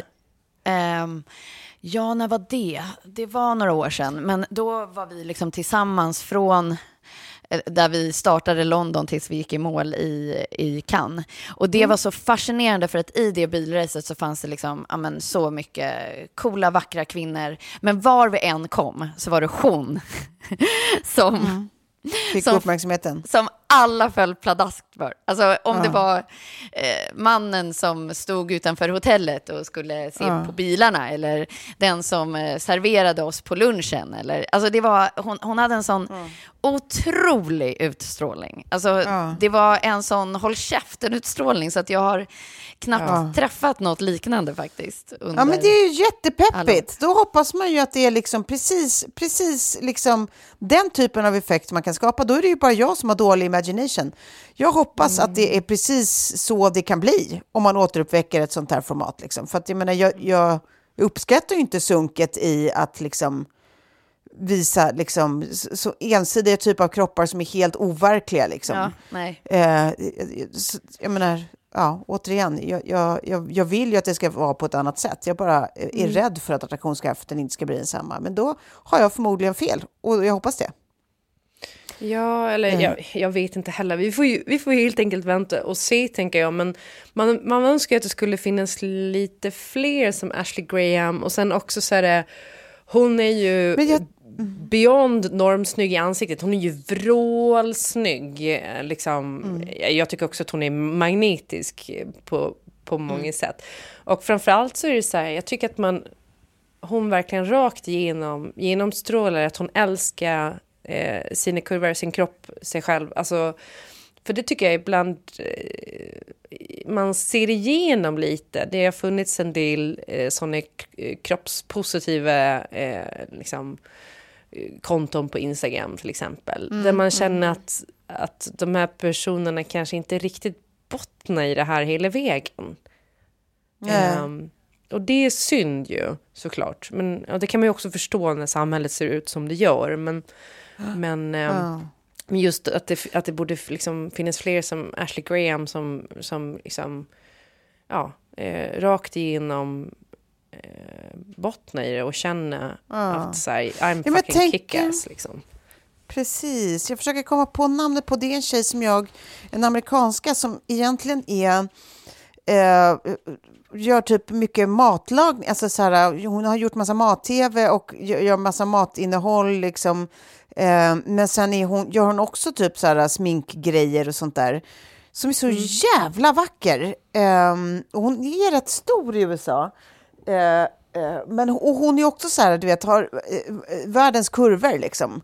Um, ja, när var det? Det var några år sedan. Men då var vi liksom tillsammans från... där vi startade London tills vi gick i mål i, i Cannes. Och det mm. var så fascinerande, för att i det bilracet så fanns det liksom, amen, så mycket coola, vackra kvinnor. Men var vi än kom så var det hon som... Mm. Fick som, uppmärksamheten. Som alla föll pladask för. Alltså om ja. det var eh, mannen som stod utanför hotellet och skulle se ja. på bilarna, eller den som eh, serverade oss på lunchen, eller, alltså det var, hon, hon hade en sån ja. otrolig utstrålning. Alltså ja. det var en sån håll käften utstrålning, så att jag har knappt ja. träffat något liknande faktiskt. Under ja, men det är ju jättepeppigt. Alla. Då hoppas man ju att det är liksom precis, precis liksom den typen av effekt man kan skapa. Då är det ju bara jag som har dålig imagination. Jag hoppas mm. att det är precis så det kan bli om man återuppväcker ett sånt här format. Liksom. För att jag menar, jag, jag uppskattar ju inte sunket i att liksom visa liksom så ensidiga typer av kroppar som är helt overkliga. Liksom. Ja, nej. Eh, jag menar, ja, återigen, jag, jag, jag vill ju att det ska vara på ett annat sätt. Jag bara är mm. rädd för att attraktionskraften inte ska bli densamma. Men då har jag förmodligen fel, och jag hoppas det. Ja, eller mm. jag, jag vet inte heller. Vi får ju, vi får ju helt enkelt vänta och se, tänker jag. Men man, man önskar att det skulle finnas lite fler som Ashley Graham. Och sen också så är det, hon är ju jag... beyond normsnygg i ansiktet. Hon är ju vrålsnygg. Liksom. Mm. Jag tycker också att hon är magnetisk på, på många mm. sätt. Och framförallt så är det så här, jag tycker att man, hon verkligen rakt igenom, genomstrålar att hon älskar Eh, sina kurvor, sin kropp, sig själv. Alltså, för det tycker jag ibland eh, man ser igenom lite. Det har funnits en del eh, sådana k- kroppspositiva eh, liksom, konton på Instagram till exempel. Mm, där man känner mm. att, att de här personerna kanske inte riktigt bottnar i det här hela vägen. Mm. Um, och det är synd ju, såklart. Men ja, det kan man ju också förstå när samhället ser ut som det gör. Men Men, oh. men just att det, att det borde liksom finnas fler som Ashley Graham som, som liksom, ja, eh, rakt igenom eh, bottna i det och känna oh. att så här, I'm ja, fucking tänker, kick-ass liksom. Precis, jag försöker komma på namnet på det. En tjej som jag, en amerikanska som egentligen är eh, gör typ mycket matlagning, alltså så här, hon har gjort massa mat-tv och gör, gör massa matinnehåll liksom. Eh, men sen är hon, gör hon också typ så här sminkgrejer och sånt där som är så mm. jävla vacker. Eh, och hon är rätt stor i U S A. Eh, eh, men och hon är också så här, du vet, har eh, världens kurvor liksom.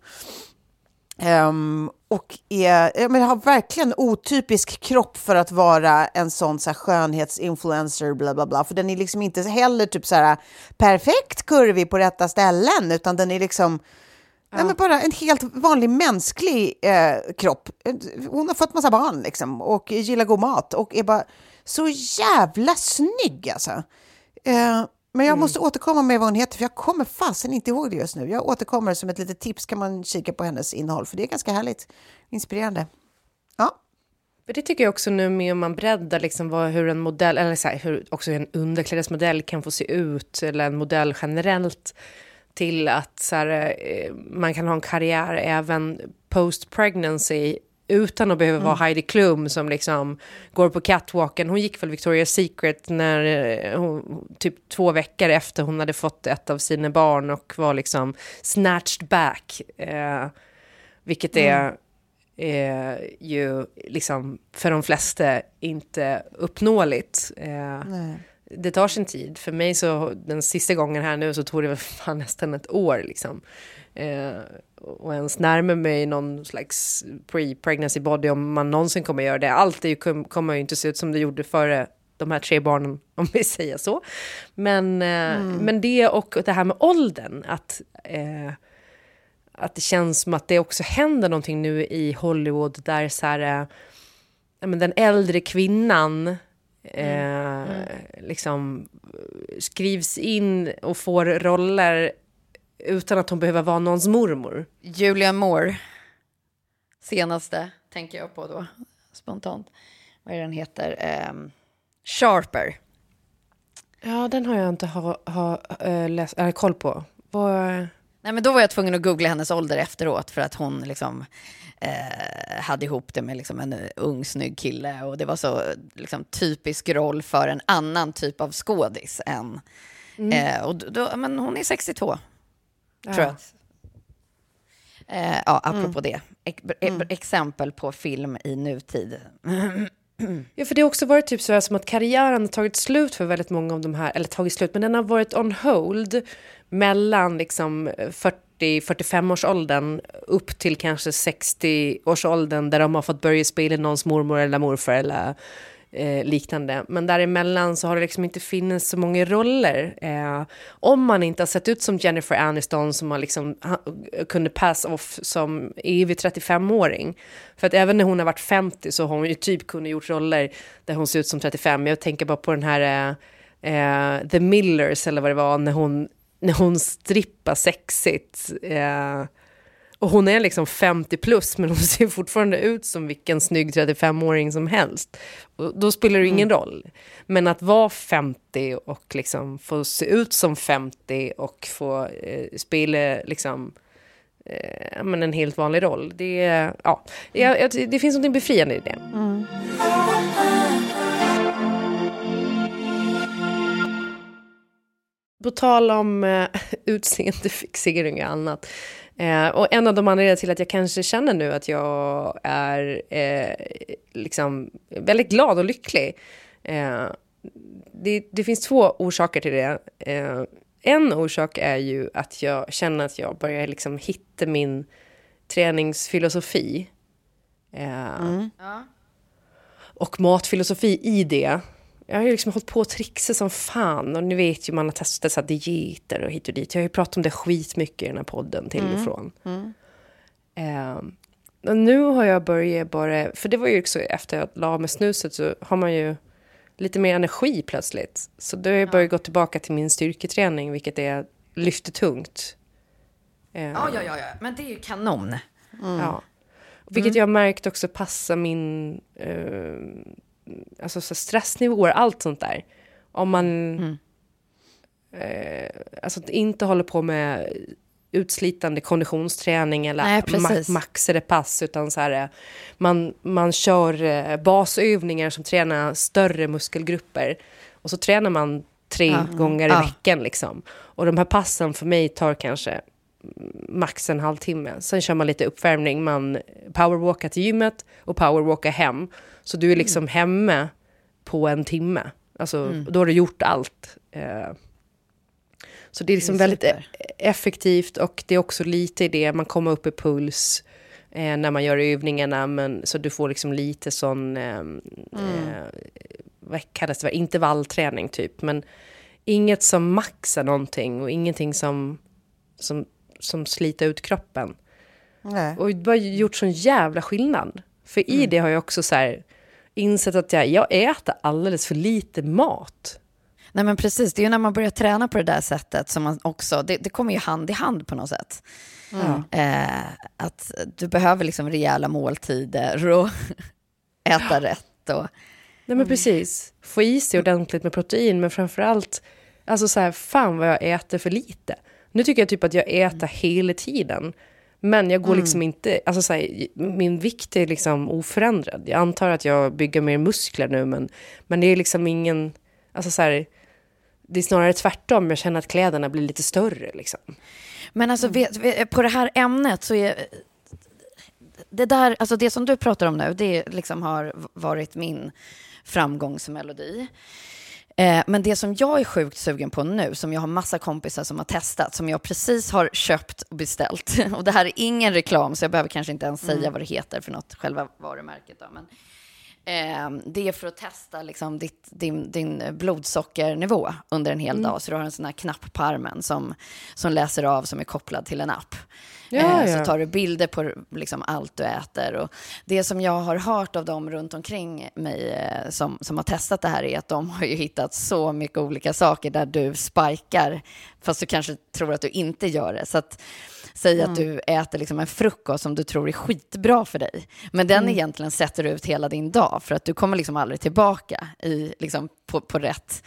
Um, och är, jag menar, har verkligen otypisk kropp för att vara en sån så här skönhetsinfluencer bla bla bla, för den är liksom inte heller typ så här perfekt kurvig på rätta ställen, utan den är liksom, Ja. Ja, men bara en helt vanlig mänsklig eh, kropp. Hon har fått massa barn liksom, och gillar god mat och är bara så jävla snygg alltså. Eh, men jag mm. måste återkomma med vad hon heter, för jag kommer fasen inte ihåg det just nu. Jag återkommer som ett litet tips, kan man kika på hennes innehåll, för det är ganska härligt, inspirerande. Ja. För det tycker jag också nu med om man breddar liksom vad, hur en modell, eller så här, hur också en underklädesmodell kan få se ut, eller en modell generellt, till att så här, man kan ha en karriär även post-pregnancy utan att behöva mm. vara Heidi Klum som liksom går på catwalken. Hon gick väl Victoria's Secret när hon, typ två veckor efter hon hade fått ett av sina barn och var liksom snatched back. Eh, vilket är mm. eh, ju liksom för de flesta inte uppnåeligt. Eh, Nej. Det tar sin tid. För mig så den sista gången här nu så tog det väl fan nästan ett år liksom. Eh, och ens närmar mig någon slags pre-pregnancy body om man någonsin kommer göra det. Allt är ju, kommer ju inte se ut som det gjorde före de här tre barnen, om vi säger så. Men, eh, mm. men det och det här med åldern, att, eh, att det känns som att det också händer någonting nu i Hollywood där så här, eh, men den äldre kvinnan Mm. Eh, liksom skrivs in och får roller utan att hon behöver vara någons mormor. Julia Moore, senaste tänker jag på då spontant. Vad är den heter? Eh, Sharper. Ja, den har jag inte ha, ha, äh, läst, äh, koll på. Vad... Nej, men då var jag tvungen att googla hennes ålder efteråt, för att hon liksom eh, hade ihop det med liksom en ung snygg kille, och det var så liksom typisk roll för en annan typ av skådis än mm. eh, och då, men hon är sextiotvå, ja. tror jag. Eh, ja, apropå mm. det. E- mm. Exempel på film i nutid. Ja, för det har också varit typ så här som att karriären har tagit slut för väldigt många av de här, eller tagit slut, men den har varit on hold mellan liksom fyrtio till fyrtiofem års åldern upp till kanske sextio års åldern, där de har fått börja spela någons mormor eller morfar eller eh, liknande. Men däremellan så har det liksom inte funnits så många roller. Eh, om man inte har sett ut som Jennifer Aniston, som har liksom ha, kunde pass off som evig trettiofemåring. För att även när hon har varit femtio så har hon ju typ kunnat gjort roller där hon ser ut som trettiofem. Jag tänker bara på den här eh, eh, The Millers, eller vad det var, när hon när hon strippar sexigt. Eh, och hon är liksom femtio plus, men hon ser fortfarande ut som vilken snygg trettiofemåring som helst. Och då spelar det ingen mm. roll. Men att vara femtio och liksom få se ut som femtio och få eh, spela liksom, eh, men en helt vanlig roll. Det, ja, det, det finns något befriande i det. Mm. På tal om eh, utseendefixering och annat. Eh, och en av de anledningarna till att jag kanske känner nu att jag är eh, liksom väldigt glad och lycklig. Eh, det, det finns två orsaker till det. Eh, en orsak är ju att jag känner att jag börjar liksom hitta min träningsfilosofi. Eh, mm. Och matfilosofi i det. Jag har ju liksom hållit på att trixa som fan. Och ni vet ju, man har testat så här dieter och hit och dit. Jag har ju pratat om det skitmycket i den här podden till mm. och från. Mm. Eh, och nu har jag börjat bara... För det var ju också efter att jag la med snuset, så har man ju lite mer energi plötsligt. Så då har jag börjat ja. gå tillbaka till min styrketräning, vilket är lyfter tungt. Eh, ja, ja, ja, ja. Men det är ju kanon. Mm. Ja. Vilket mm. jag har märkt också passar min... Eh, alltså så stressnivåer, allt sånt där. Om man mm. eh, alltså inte håller på med utslitande konditionsträning eller Nej, ma- maxade pass, utan så här, man, man kör eh, basövningar som tränar större muskelgrupper, och så tränar man tre ja. gånger i ja. veckan liksom. Och de här passen för mig tar kanske max en halvtimme. Sen kör man lite uppvärmning, man powerwalkar till gymmet och powerwalkar hem. Så du är liksom mm. hemma på en timme. Alltså, mm. då har du gjort allt. Eh, så det är liksom det är väldigt super. effektivt, och det är också lite i det, man kommer upp i puls eh, när man gör övningarna, men så du får liksom lite sån eh, mm. eh, vad kallas det, intervallträning typ, men inget som maxar någonting och ingenting som som som slita ut kroppen. Nej. Och bara gjort sån jävla skillnad. För i mm. det har jag också så här insett att jag, jag äter alldeles för lite mat. Nej men precis, det är ju när man börjar träna på det där sättet som man också, det, det kommer ju hand i hand på något sätt. Mm. Eh, att du behöver liksom rejäla måltider och äta rätt. Och... Nej men precis, få i sig ordentligt med protein, men framförallt, alltså så här, fan vad jag äter för lite. Nu tycker jag typ att jag äter hela tiden. Men jag går liksom mm. inte, alltså så här, min vikt är liksom oförändrad. Jag antar att jag bygger mer muskler nu, men, men det är liksom ingen, alltså så här, det är snarare tvärtom. Jag känner att kläderna blir lite större liksom. Men alltså vet, på det här ämnet så är det där, alltså det som du pratar om nu, det liksom har varit min framgångsmelodi. Eh, men det som jag är sjukt sugen på nu, som jag har massa kompisar som har testat, som jag precis har köpt och beställt. Och det här är ingen reklam, så jag behöver kanske inte ens säga mm. vad det heter för något, själva varumärket då, men eh, det är för att testa liksom ditt, din, din blodsockernivå under en hel mm. dag. Så du har en sån här knapp på armen som, som läser av, som är kopplad till en app. Ja, ja. Så tar du bilder på liksom allt du äter. Och det som jag har hört av dem runt omkring mig som, som har testat det här är att de har ju hittat så mycket olika saker där du spikar, fast du kanske tror att du inte gör det. Så att säg mm. att du äter liksom en frukost som du tror är skitbra för dig. Men den mm. egentligen sätter ut hela din dag, för att du kommer liksom aldrig tillbaka i, liksom, på, på rätt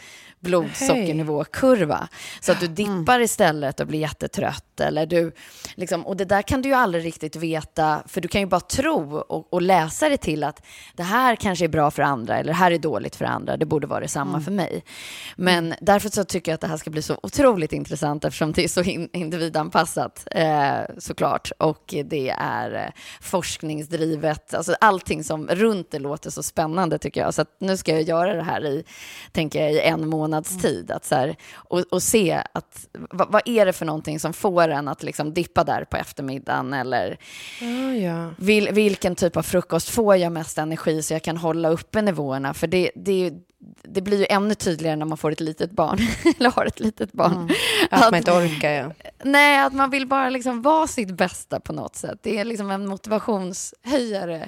blodsockernivåkurva. Så att du dippar istället och blir jättetrött. Eller du, liksom, och det där kan du ju aldrig riktigt veta, för du kan ju bara tro och, och läsa det till att det här kanske är bra för andra eller det här är dåligt för andra. Det borde vara detsamma mm. för mig. Men mm. därför så tycker jag att det här ska bli så otroligt intressant, eftersom det är så in, individanpassat eh, såklart. Och det är eh, forskningsdrivet. Alltså allting som runt det låter så spännande tycker jag. Så att nu ska jag göra det här i, tänker jag, i en månad tid att så här, och, och se att vad, vad är det för någonting som får en att liksom dippa där på eftermiddagen, eller oh, ja. vil, vilken typ av frukost får jag mest energi så jag kan hålla uppe nivåerna, för det, det, det blir ju ännu tydligare när man får ett litet barn eller har ett litet barn mm. att, att man inte orkar ja. Nej, att man vill bara liksom vara sitt bästa på något sätt. Det är liksom en motivationshöjare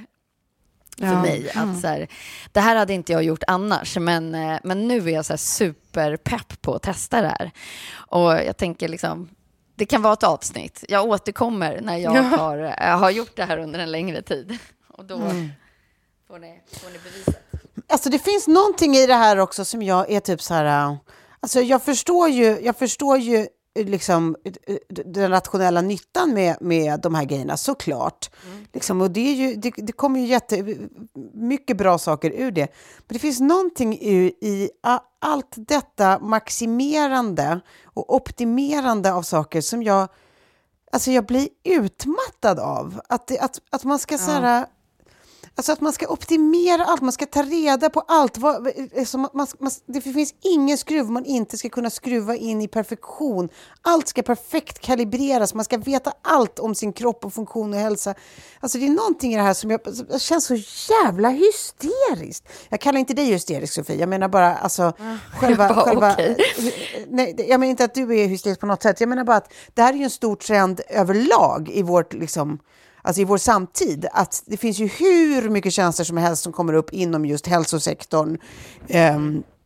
för ja. mig. Att mm. så här, det här hade inte jag gjort annars, men, men nu är jag så här superpepp på att testa det här. Och jag tänker liksom, det kan vara ett avsnitt. Jag återkommer när jag ja. har, har gjort det här under en längre tid. Och då mm. får, ni, får ni beviset. Alltså det finns någonting i det här också som jag är typ så här, alltså jag förstår ju, jag förstår ju liksom den rationella nyttan med, med de här grejerna, såklart. Mm. Liksom, och det, är ju, det, det kommer ju jätte, mycket bra saker ur det. Men det finns någonting i, i allt detta maximerande och optimerande av saker som jag, alltså jag blir utmattad av. Att, det, att, att man ska ja. så här, alltså att man ska optimera allt, man ska ta reda på allt. Vad, alltså man, man, det finns ingen skruv man inte ska kunna skruva in i perfektion. Allt ska perfekt kalibreras, man ska veta allt om sin kropp och funktion och hälsa. Alltså det är någonting i det här som jag, jag känns så jävla hysteriskt. Jag kallar inte dig hysterisk, Sofie, jag menar bara alltså, mm. själva... bara, själva okay. nej, jag menar inte att du är hysterisk på något sätt, jag menar bara att det här är ju en stor trend överlag i vårt liksom... Alltså i vår samtid, att det finns ju hur mycket tjänster som helst som kommer upp inom just hälsosektorn, eh,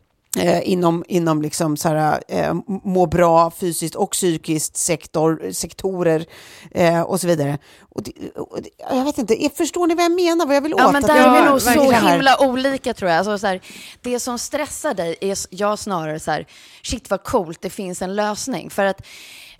eh, inom, inom liksom så här, eh, må bra fysiskt och psykiskt sektor, sektorer eh, och så vidare. Och det, och det, jag vet inte, förstår ni vad jag menar? Vad jag vill åt? Ja, men där är vi nog så här. himla olika tror jag. Alltså, så här, det som stressar dig är jag snarare så här, shit vad coolt, det finns en lösning. För att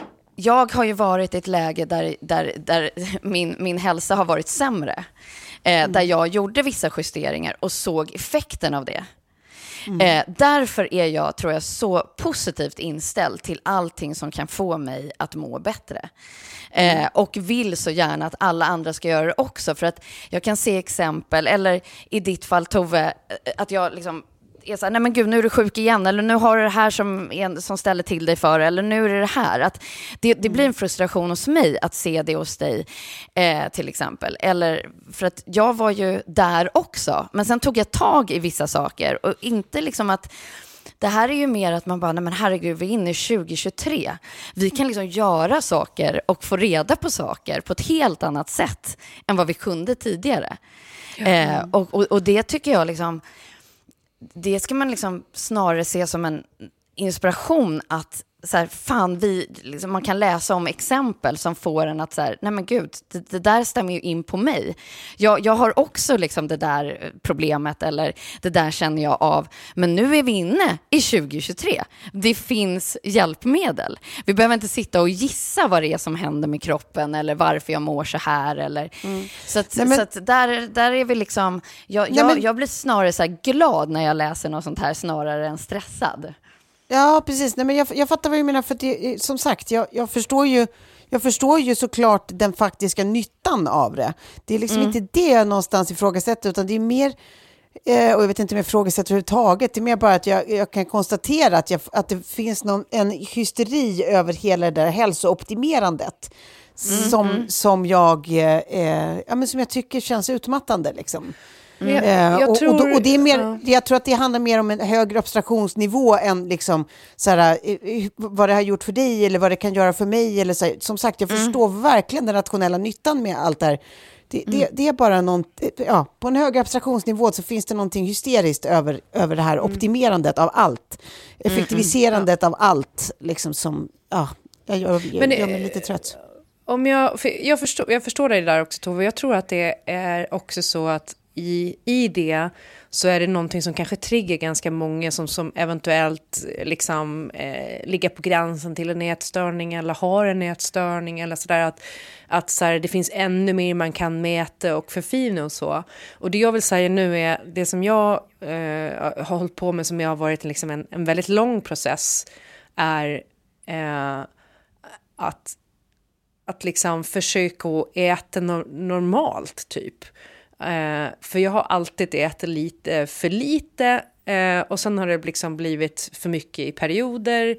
jag har ju varit i ett läge där, där, där min, min hälsa har varit sämre. Eh, mm. Där jag gjorde vissa justeringar och såg effekten av det. Mm. Eh, därför är jag, tror jag, så positivt inställd till allting som kan få mig att må bättre. Eh, mm. Och vill så gärna att alla andra ska göra det också. För att jag kan se exempel, eller i ditt fall Tove, att jag liksom... är så här, nej men gud, nu är du sjuk igen, eller nu har du det här som, som ställer till dig för, eller nu är det det här. Att det, det blir en frustration hos mig att se det hos dig eh, till exempel. Eller för att jag var ju där också, men sen tog jag tag i vissa saker och inte liksom att Det här är ju mer att man bara, nej men herregud, vi är inne i tjugo tjugotre. Vi kan liksom göra saker och få reda på saker på ett helt annat sätt än vad vi kunde tidigare. Ja. Eh, och, och, och det tycker jag liksom, det ska man liksom snarare se som en inspiration att så här, fan, vi, liksom, man kan läsa om exempel som får en att så här, nej men gud, det, det där stämmer ju in på mig. Jag, jag har också liksom det där problemet, eller det där känner jag av. Men nu är vi inne i tjugo tjugotre. Det finns hjälpmedel. Vi behöver inte sitta och gissa vad det är som händer med kroppen eller varför jag mår så här. Eller. Mm. Så, att, nej, men, så att där, där är vi liksom, jag, jag, nej, men, jag blir snarare så här glad när jag läser något sånt här snarare än stressad. Ja, precis. Nej, men jag, jag fattar vad du menar. För att det, som sagt, jag, jag, förstår ju, jag förstår ju såklart den faktiska nyttan av det. Det är liksom mm. inte det jag någonstans ifrågasätter, utan det är mer, eh, och jag vet inte om jag ifrågasätter överhuvudtaget, det är mer bara att jag, jag kan konstatera att, jag, att det finns någon, en hysteri över hela det där hälsooptimerandet mm. som, mm. som, jag, eh, ja, men som jag tycker känns utmattande liksom. Mm. Jag, jag, och, tror, och, då, och det är mer, ja. jag tror att det handlar mer om en högre abstraktionsnivå än liksom, såhär, vad det har gjort för dig eller vad det kan göra för mig. Eller så, som sagt, jag mm. förstår verkligen den rationella nyttan med allt det här. Det, mm. det, det är bara någon, ja, på en högre abstraktionsnivå så finns det någonting hysteriskt över, över det här mm. optimerandet av allt. Effektiviserandet mm, mm, ja. av allt. Liksom som, ja, jag gör, jag, Men, gör mig lite trött. Om jag, för jag, förstår, jag förstår dig där också, Tove. Jag tror att det är också så att I, i det så är det någonting som kanske triggar ganska många som, som eventuellt liksom, eh, ligger på gränsen till en ätstörning eller har en ätstörning eller sådär, att, att så här, det finns ännu mer man kan mäta och förfina och så. Och det jag vill säga nu är det som jag eh, har hållit på med, som jag har varit liksom en, en väldigt lång process, är eh, att, att liksom försöka äta no- normalt typ. Uh, för jag har alltid ätit lite för lite uh, och sen har det liksom blivit för mycket i perioder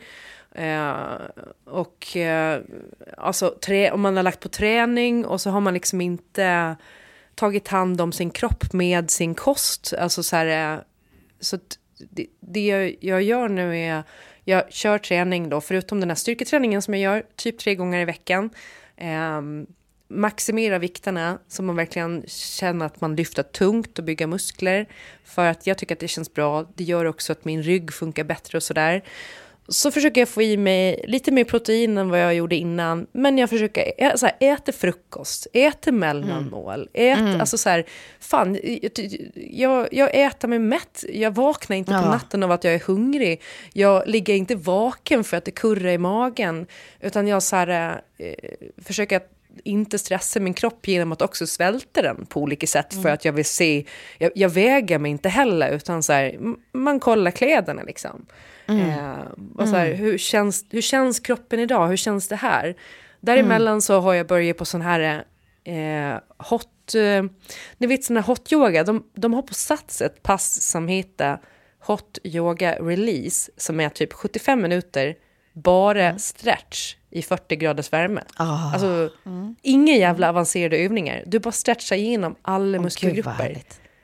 uh, och uh, alltså trä- om man har lagt på träning och så har man liksom inte tagit hand om sin kropp med sin kost, alltså så här, uh, så det, det jag, jag gör nu är jag kör träning då, förutom den här styrketräningen som jag gör typ tre gånger i veckan, um, maximera vikterna så man verkligen känner att man lyfter tungt och bygger muskler, för att jag tycker att det känns bra. Det gör också att min rygg funkar bättre och sådär. Så försöker jag få i mig lite mer protein än vad jag gjorde innan, men jag försöker ä- så här, äta frukost, äta mellanmål, mm. äta, mm. alltså så här, fan, jag, jag äter mig mätt, jag vaknar inte ja. på natten av att jag är hungrig, jag ligger inte vaken för att det kurrar i magen, utan jag så här, eh, försöker att inte stressa min kropp genom att också svälta den på olika sätt, mm. för att jag vill se, jag, jag väger mig inte heller, utan så här, man kollar kläderna liksom. Mm. Eh, och så här, mm. hur, känns, hur känns kroppen idag? Hur känns det här? Däremellan mm. så har jag börjat på sån här eh, hot, eh, ni vet sån här hot yoga, de, de har på sats ett pass som heter hot yoga release, som är typ sjuttiofem minuter bara mm. stretch i fyrtio graders värme. Oh. Alltså, mm. inga jävla avancerade övningar. Du bara stretchar igenom alla oh, muskelgrupper.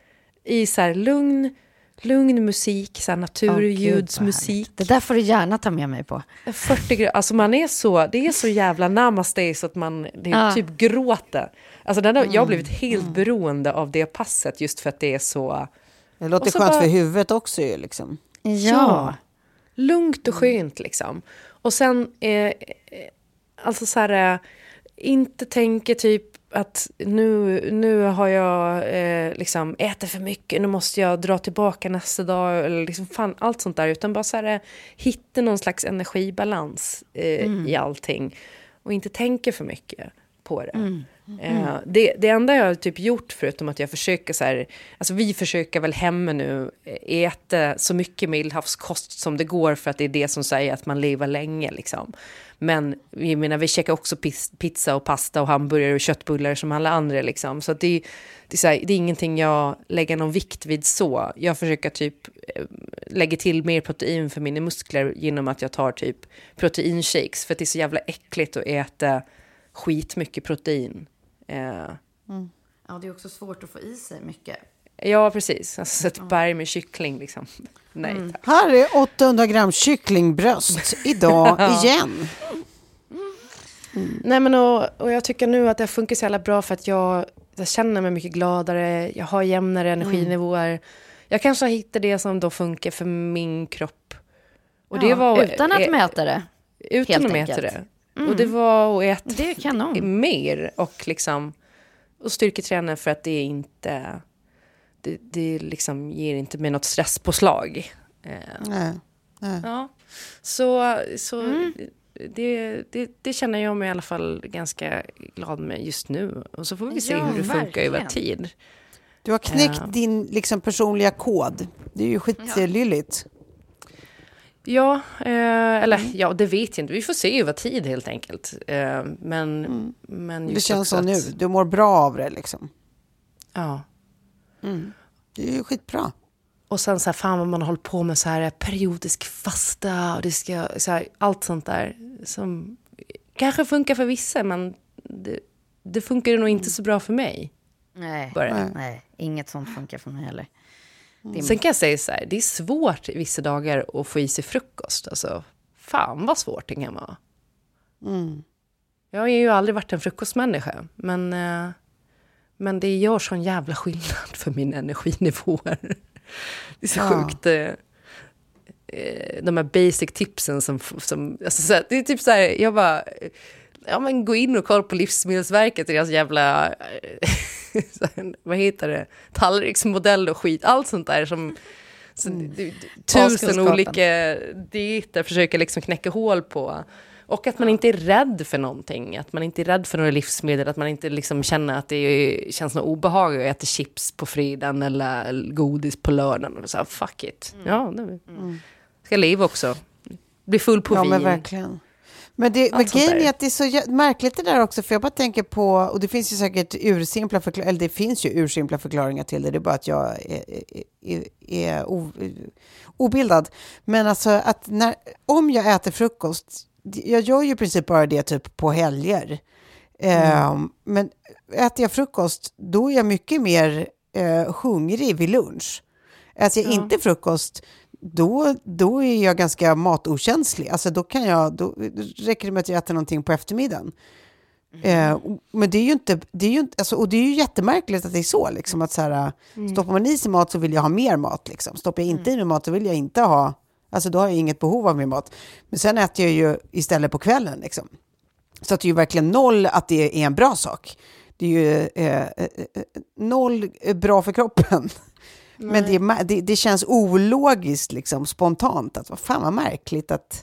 I så här lugn, lugn musik, så här naturljudsmusik. Oh, det där får du gärna ta med mig på. fyrtio grader, alltså man är så, det är så jävla namaste så att man det är ah. typ gråter. Alltså den har, mm. jag har blivit helt mm. beroende av det passet, just för att det är så. Det låter skönt bara, för huvudet också ju liksom. Ja. ja. Lugnt och skönt liksom. Och sen, eh, alltså så här, eh, inte tänka typ att nu, nu har jag eh, liksom ätit för mycket, nu måste jag dra tillbaka nästa dag, eller liksom fan, allt sånt där, utan bara så här, hitta någon slags energibalans eh, mm. i allting och inte tänka för mycket på det. Mm. Mm. Eh, det, det enda jag har typ gjort, förutom att jag försöker så här, alltså vi försöker väl hemma nu äta så mycket medelhavskost som det går, för att det är det som säger att man lever länge liksom. Men vi menar, vi käkar också pizza och pasta och hamburgare och köttbullar som alla andra liksom. Så att det, det, är så här, det är ingenting jag lägger någon vikt vid så. Jag försöker typ lägga till mer protein för mina muskler genom att jag tar typ proteinshakes, för att det är så jävla äckligt att äta skitmycket protein. Eh. Mm. Ja, det är också svårt att få i sig mycket. Ja, precis. Alltså ett berg med kyckling liksom. Nej, mm. Här är åttahundra gram kycklingbröst idag igen. Mm. Nej, men och, och jag tycker nu att det funkar så jävla bra för att jag, jag känner mig mycket gladare. Jag har jämnare energinivåer. Mm. Jag kanske hittar det som då funkar för min kropp. Och ja, det var, utan att äh, mäta det. Utan att mäta det. Mm. Och det var att äta det är kanon. mer och liksom och styrketräna för att det är inte det, det liksom ger inte mig något stresspåslag. Eh, nej, nej. Ja. Så, så mm. det, det, det känner jag mig i alla fall ganska glad med just nu. Och så får vi se ja, hur det funkar verkligen. över tid. Du har knäckt uh, din liksom, personliga kod. Det är ju skitlylligt. Ja, eh, eller mm. ja, det vet jag inte. Vi får se över tid helt enkelt. Eh, men, mm. men det känns så att... nu. Du mår bra av det liksom. Ja. Mm. Det är ju skitbra. Och sen så här, fan vad man har hållit på med så här periodisk fasta och det ska, så här, allt sånt där som kanske funkar för vissa, men det, det funkar nog inte så bra för mig. Nej, nej. nej, inget sånt funkar för mig heller. Mm. Sen kan jag säga så här, det är svårt vissa dagar att få i sig frukost. Alltså, fan vad svårt det kan vara. Mm. Jag har ju aldrig varit en frukostmänniska, men, men det gör sån jävla skillnad för min energinivåer. Det är så ja. sjukt. De här basic tipsen som... som alltså så här, det är typ så här, jag bara... Ja, men gå in och kolla på Livsmedelsverket, deras jävla... vad heter det? Tallriksmodell och skit. Allt sånt där som... Så, mm. Tusen olika dieter försöker liksom knäcka hål på. Och att man inte är rädd för någonting. Att man inte är rädd för några livsmedel. Att man inte liksom känner att det känns något obehagligt att äta chips på fredagen eller godis på lördagen. Och så här, fuck it. Mm. Ja, det mm. ska leva också. Bli full på ja, vin. Ja, men verkligen. Men, det, men grejen är att det är så märkligt det där också. För jag bara tänker på, och det finns ju säkert ursimpla förklaringar. Eller det finns ju ursimpla förklaringar till det. Det är bara att jag är, är, är o, obildad. Men alltså att när, om jag äter frukost... Jag gör ju i princip bara det typ på helger. Mm. Um, men äter jag frukost, då är jag mycket mer uh, hungrig vid lunch. Äter jag ja. inte frukost, då, då är jag ganska matokänslig. Alltså då kan jag, då räcker det med att jag äter någonting på eftermiddagen. Mm. Uh, men det är ju inte, det är ju inte alltså, och det är ju jättemärkligt att det är så. Liksom, att så här, mm. stoppar man i sig mat så vill jag ha mer mat. Liksom. Stoppar jag inte mm. i mig mat så vill jag inte ha... Alltså då har jag inget behov av min mat. Men sen äter jag ju istället på kvällen. Liksom. Så att det är ju verkligen noll att det är en bra sak. Det är ju eh, eh, noll bra för kroppen. Nej. Men det, det, det känns ologiskt, liksom, spontant. Att vad fan vad märkligt att,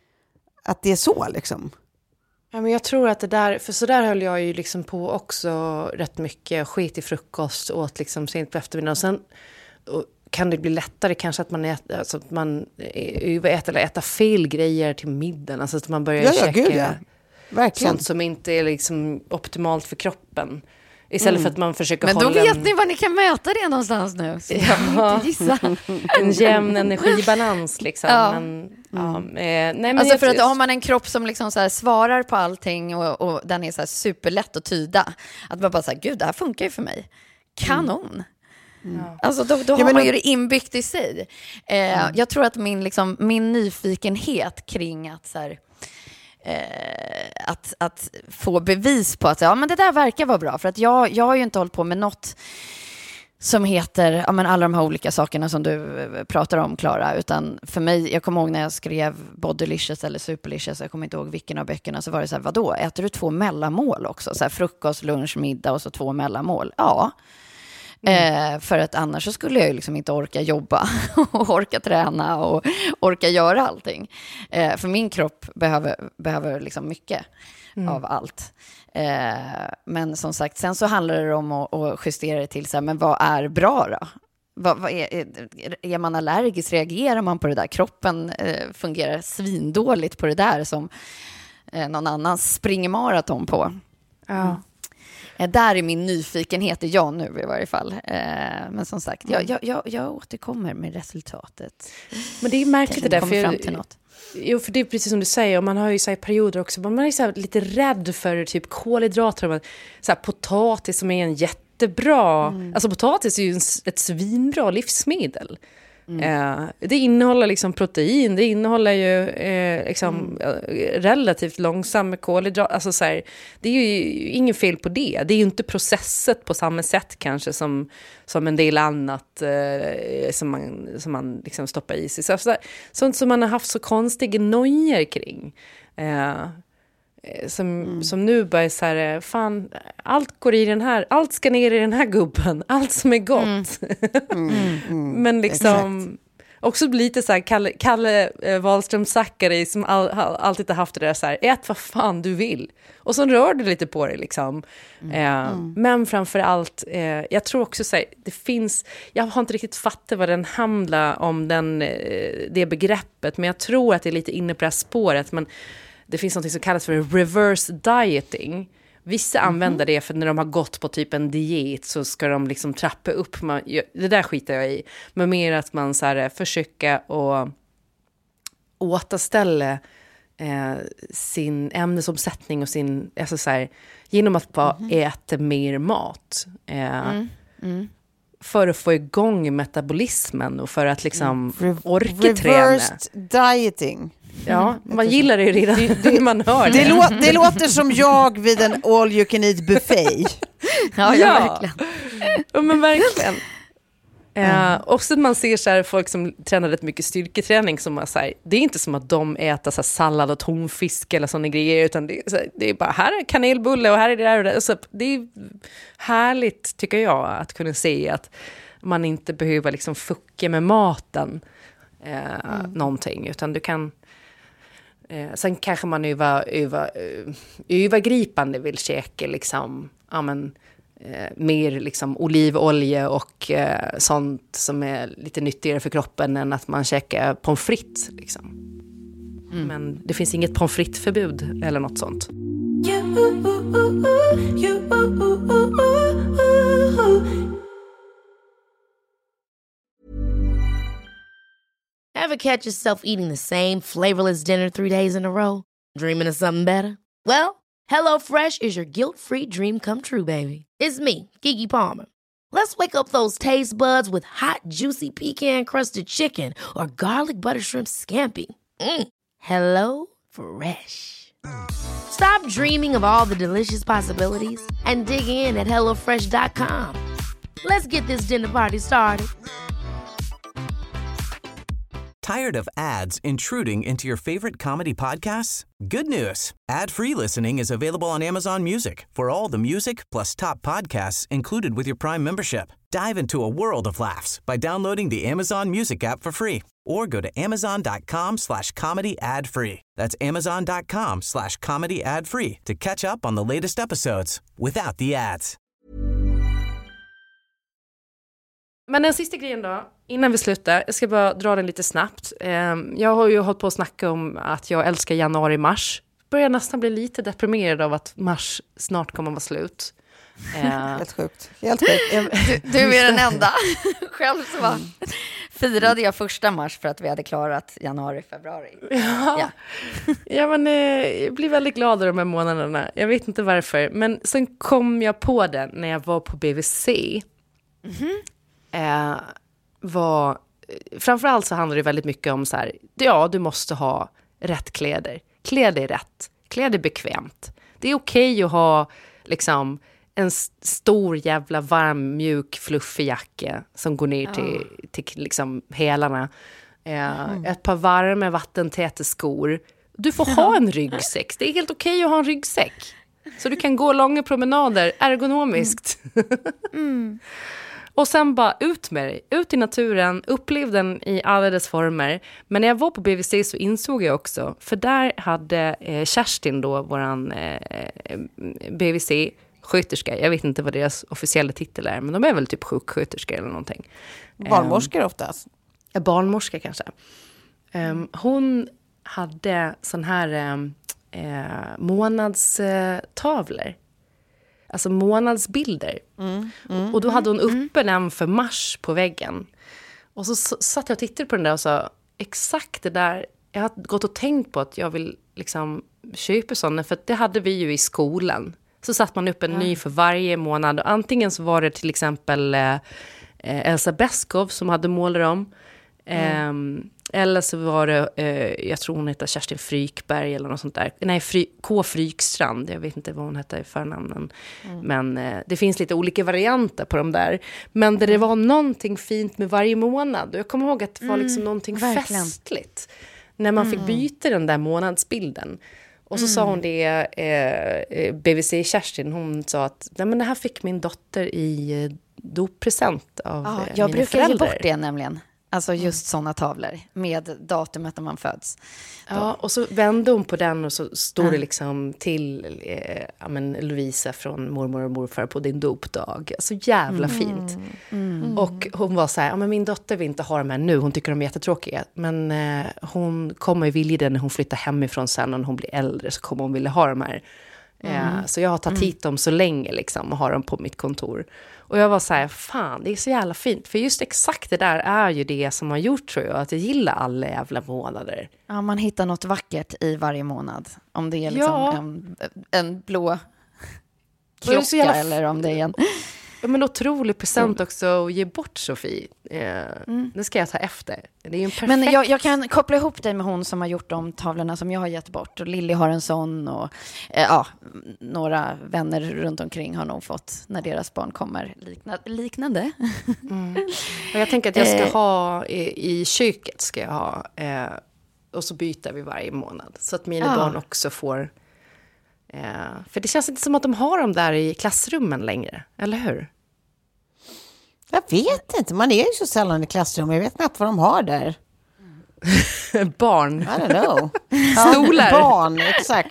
att det är så. Liksom. Ja, men jag tror att det där, för så där höll jag ju liksom på också rätt mycket. Skit i frukost, åt liksom sent på eftermiddagen. Och sen... Och, kan det bli lättare kanske att man äter, alltså att man äter eller äter fel grejer till middagen. Alltså att man börjar ja, käka ja, gud, ja. Verkligen. Sånt som inte är liksom optimalt för kroppen. Istället mm. för att man försöker men hålla... Men då vet en... ni var ni kan mäta det någonstans nu. Så ja. inte gissa. En jämn energibalans liksom. Ja. Men, mm. ja, eh, nej, men alltså jag... för att har man en kropp som liksom så här svarar på allting och, och den är så här superlätt att tyda. Att man bara säger, gud det här funkar ju för mig. Kanon. Mm. Mm. Alltså då, då har ja, man då... ju det inbyggt i sig. Eh, mm. Jag tror att min, liksom, min nyfikenhet kring att, så här, eh, att, att få bevis på att ja, men det där verkar vara bra. För att jag, jag har ju inte hållit på med något som heter ja, men alla de här olika sakerna som du pratar om, Klara. Utan för mig, jag kommer ihåg när jag skrev Bodylicious eller Superlicious, jag kommer inte ihåg vilken av böckerna, så var det så här, vadå? Äter du två mellanmål också? Så här, frukost, lunch, middag och så två mellanmål. Ja. Mm. Eh, för att annars så skulle jag ju liksom inte orka jobba och orka träna och orka göra allting. Eh, för min kropp behöver, behöver liksom mycket mm. av allt. Eh, men som sagt, sen så handlar det om att, att justera det till så här, men vad är bra då? Vad, vad är, är, är man allergisk? Reagerar man på det där? Kroppen eh, fungerar svindåligt på det där som eh, någon annan springer maraton på. Ja. Eh, där är min nyfikenhet är jag nu i varje fall. Eh, men som sagt, jag, jag, jag, jag återkommer med resultatet. Men det är märkligt det där. För fram till något. Jo, för det är precis som du säger, och man har ju så här perioder också, man är så här lite rädd för typ kolhydrater, så här potatis som är en jätte jättebra. Mm. Alltså potatis är ju ett svinbra livsmedel. Mm. Eh, det innehåller liksom protein, det innehåller ju eh, liksom, mm. relativt långsam kolhydrat. Alltså så här, det är ju ingen fel på det. Det är ju inte processet på samma sätt kanske som, som en del annat eh, som man, som man liksom stoppar i sig. Så, så, sånt som man har haft så konstiga nojor kring. Eh, Som, mm. som nu börjar så här, fan, allt går i den här, allt ska ner i den här gubben, allt som är gott. Mm. Mm, mm, Men liksom, exakt. Också lite så här, Kalle, Kalle eh, Wahlström Zackari som all, all, alltid har haft det där så här, ät vad fan du vill. Och så rör du lite på det liksom. Mm. Eh, mm. Men framför allt, eh, jag tror också så här, det finns, jag har inte riktigt fattat vad den handlar om, den, eh, det begreppet, men jag tror att det är lite inne på det här spåret, men det finns något som kallas för reverse dieting. Vissa mm-hmm. använder det för när de har gått på typ en diet så ska de liksom trappa upp. Man, det där skiter jag i. Men mer att man så här, försöka att återställa eh, sin ämnesomsättning och sin, alltså så här, genom att bara mm-hmm. äta mer mat. Eh, mm. Mm. För att få igång metabolismen och för att liksom mm. orka Reversed träna. Reversed dieting. Ja, man gillar det ju redan det, det, man hör det. Det, lå- det låter som jag vid en all you can eat buffet. Ja, ja, verkligen. Ja, men verkligen. Mm. Uh, också man ser så här, folk som tränar rätt mycket styrketräning som har så här, det är inte som att de äter så här, sallad och tonfisk eller sådana grejer, utan det är, så här, det är bara, här är kanelbulle och här är det där och det. Så det är härligt tycker jag att kunna se att man inte behöver liksom fucka med maten uh, mm. någonting, utan du kan uh, sen kanske man över, över, uh, övergripande vill käka liksom, ja men Eh, mer liksom olivolja och eh, sånt som är lite nyttigare för kroppen än att man käkar pommes frites liksom. Mm. Men det finns inget pommes frites-förbud eller något sånt. Ever catch yourself eating the same flavorless dinner three days in a row? Dreaming of something better? Well, HelloFresh is your guilt-free dream come true, baby. It's me, Keke Palmer. Let's wake up those taste buds with hot, juicy pecan-crusted chicken or garlic butter shrimp scampi. Mm. Hello Fresh. Stop dreaming of all the delicious possibilities and dig in at hello fresh dot com. Let's get this dinner party started. Tired of ads intruding into your favorite comedy podcasts? Good news. Ad-free listening is available on Amazon Music for all the music plus top podcasts included with your Prime membership. Dive into a world of laughs by downloading the Amazon Music app for free or go to amazon.com slash comedy ad free. That's amazon.com slash comedy ad free to catch up on the latest episodes without the ads. Men den sista grejen då, innan vi slutar, jag ska bara dra den lite snabbt. Jag har ju hållit på att snacka om att jag älskar januari-mars. Börjar nästan bli lite deprimerad av att mars snart kommer att vara slut. Helt sjukt. Helt sjukt. Du, du är den enda. Själv så var, firade jag första mars för att vi hade klarat januari, februari. Ja, ja. ja men jag blir väldigt glad i de här månaderna. Jag vet inte varför. Men sen kom jag på det när jag var på B V C. Mm-hmm. Eh, var, framförallt så handlar det väldigt mycket om så här, ja, du måste ha rätt kläder. Klä dig rätt. Klä dig bekvämt. Det är okej att ha liksom en stor jävla varm, mjuk, fluffig jacka som går ner till, ja. till liksom hälarna. Eh, mm. Ett par varma, vattentäta skor. Du får ha en ryggsäck. Det är helt okej att ha en ryggsäck. Så du kan gå långa promenader ergonomiskt. Mm. Mm. Och sen bara ut med dig, ut i naturen, upplev den i alla dess former. Men när jag var på B V C så insåg jag också, för där hade eh, Kerstin då, våran eh, B V C-sköterska, jag vet inte vad deras officiella titel är, men de är väl typ sjuksköterska eller någonting. Barnmorskor um, oftast. Ja, barnmorska kanske. Um, hon hade sån här um, eh, månadstavlor. Alltså månadsbilder. Mm, mm, och då hade hon uppe mm. en för mars på väggen. Och så satt jag och tittade på den där och sa, exakt det där. Jag har gått och tänkt på att jag vill liksom köpa sådana. För det hade vi ju i skolan. Så satt man upp en ja. ny för varje månad. Och antingen så var det till exempel eh, Elsa Beskow som hade målat dem. Mm. Eh, eller så var det, eh, jag tror hon heter Kerstin Frykberg eller något sånt där. Nej, Fry, K. Frykstrand, jag vet inte vad hon heter i förnamnen. Mm. Men eh, det finns lite olika varianter på de där. Men det, det var någonting fint med varje månad. Och jag kommer ihåg att det var liksom mm, någonting verkligen. festligt. När man mm. fick byta den där månadsbilden. Och så mm. sa hon det, eh, B V C Kerstin, hon sa att nej, men det här fick min dotter i eh, doppresent av ja, eh, jag mina brukar föräldrar. ge bort det nämligen. Alltså just sådana tavlor med datumet när man föds. Då. Ja, och så vände hon på den och så stod det liksom till eh, ja, men Lovisa från mormor och morfar på din dopdag. Så jävla mm. fint. Mm. Och hon var så här, ja, men min dotter vill inte ha dem här nu. Hon tycker de är jättetråkiga. Men eh, hon kommer vilja det när hon flyttar hemifrån sen och när hon blir äldre så kommer hon vilja ha dem här. Mm. Eh, så jag har tagit hit dem så länge liksom och har dem på mitt kontor. Och jag var så här, fan, det är så jävla fint. För just exakt det där är ju det som har gjort, tror jag. Att jag gillar alla jävla månader. Ja, man hittar något vackert i varje månad. Om det är liksom ja. en, en blå klocka jävla... eller om det är en... Ja, men otrolig present också att ge bort, Sofie. Eh, mm. Det ska jag ta efter. Det är ju en perfekt... Men jag, jag kan koppla ihop dig med hon som har gjort de tavlorna som jag har gett bort. Och Lilly har en sån och eh, ja, några vänner runt omkring har nog fått när deras barn kommer likna, liknande. Mm. Och jag tänker att jag ska ha i, i köket ska jag ha eh, och så byter vi varje månad. Så att mina ja. barn också får... Eh, för det känns inte som att de har dem där i klassrummen längre, eller hur? Jag vet inte, man är ju så sällan i klassrummen. Jag vet knappt vad de har där. Barn. I don't know. Stolar. Ja, barn, exakt.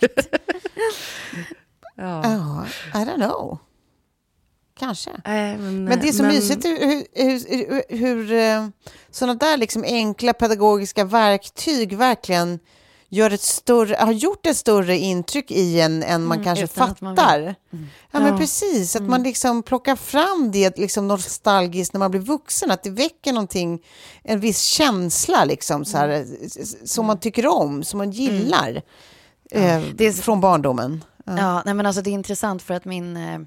Ja. Oh, I don't know. Kanske. Äh, men, men det är så men... mysigt hur, hur, hur, hur, hur sådana där liksom enkla pedagogiska verktyg verkligen gör ett större, har gjort ett större intryck i en än man mm, kanske fattar. Man mm. Ja, men ja. precis. Att mm. man liksom plockar fram det liksom nostalgiskt när man blir vuxen. Att det väcker någonting, en viss känsla liksom, så här, mm. som man tycker om, som man gillar mm. eh, det är, från barndomen. Ja, ja nej, men alltså det är intressant för att min... Eh,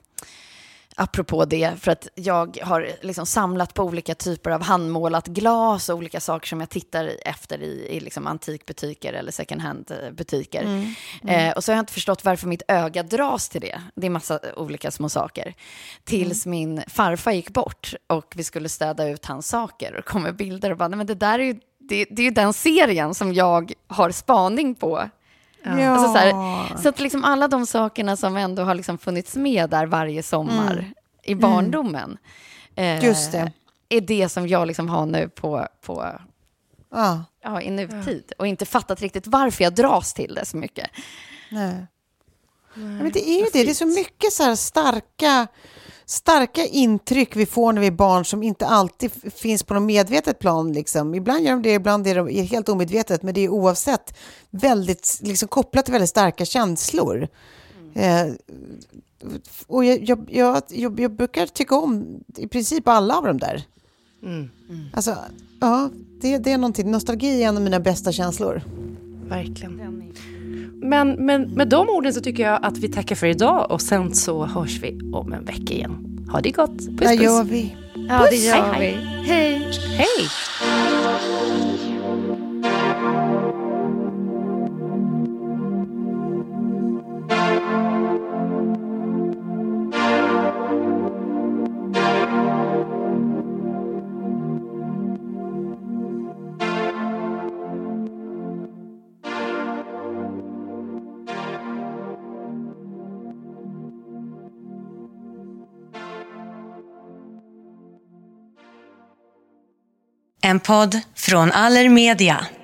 apropå det, för att jag har liksom samlat på olika typer av handmålat glas och olika saker som jag tittar efter i, i liksom antikbutiker eller second hand-butiker. Mm. Mm. Eh, och så har jag inte förstått varför mitt öga dras till det. Det är massa olika små saker. Tills mm. min farfar gick bort och vi skulle städa ut hans saker och kom med bilder och bara, nej, men det där är ju, det, det är ju den serien som jag har spaning på. Ja. Alltså så, här, så att liksom alla de sakerna som ändå har liksom funnits med där varje sommar mm. i barndomen mm. Just det. Eh, är det som jag liksom har nu på, på ja. Ja, i nutid ja. Och inte fattat riktigt varför jag dras till det så mycket. Nej. Nej. Men det är ju det, det är så mycket så här starka starka intryck vi får när vi är barn som inte alltid finns på något medvetet plan. Liksom. Ibland gör de det, ibland är det helt omedvetet, men det är oavsett väldigt liksom, kopplat till väldigt starka känslor. Mm. Eh, och jag, jag, jag, jag, jag brukar tycka om i princip alla av dem där. Mm. Mm. Alltså, ja, det, det är någonting. Nostalgi är en av mina bästa känslor. Verkligen. Men, men med de orden så tycker jag att vi tackar för idag och sen så hörs vi om en vecka igen. Ha det gott. Puss, puss. Det gör vi. Ja, det gör hej, vi. Hej. Hej. En podd från Allermedia.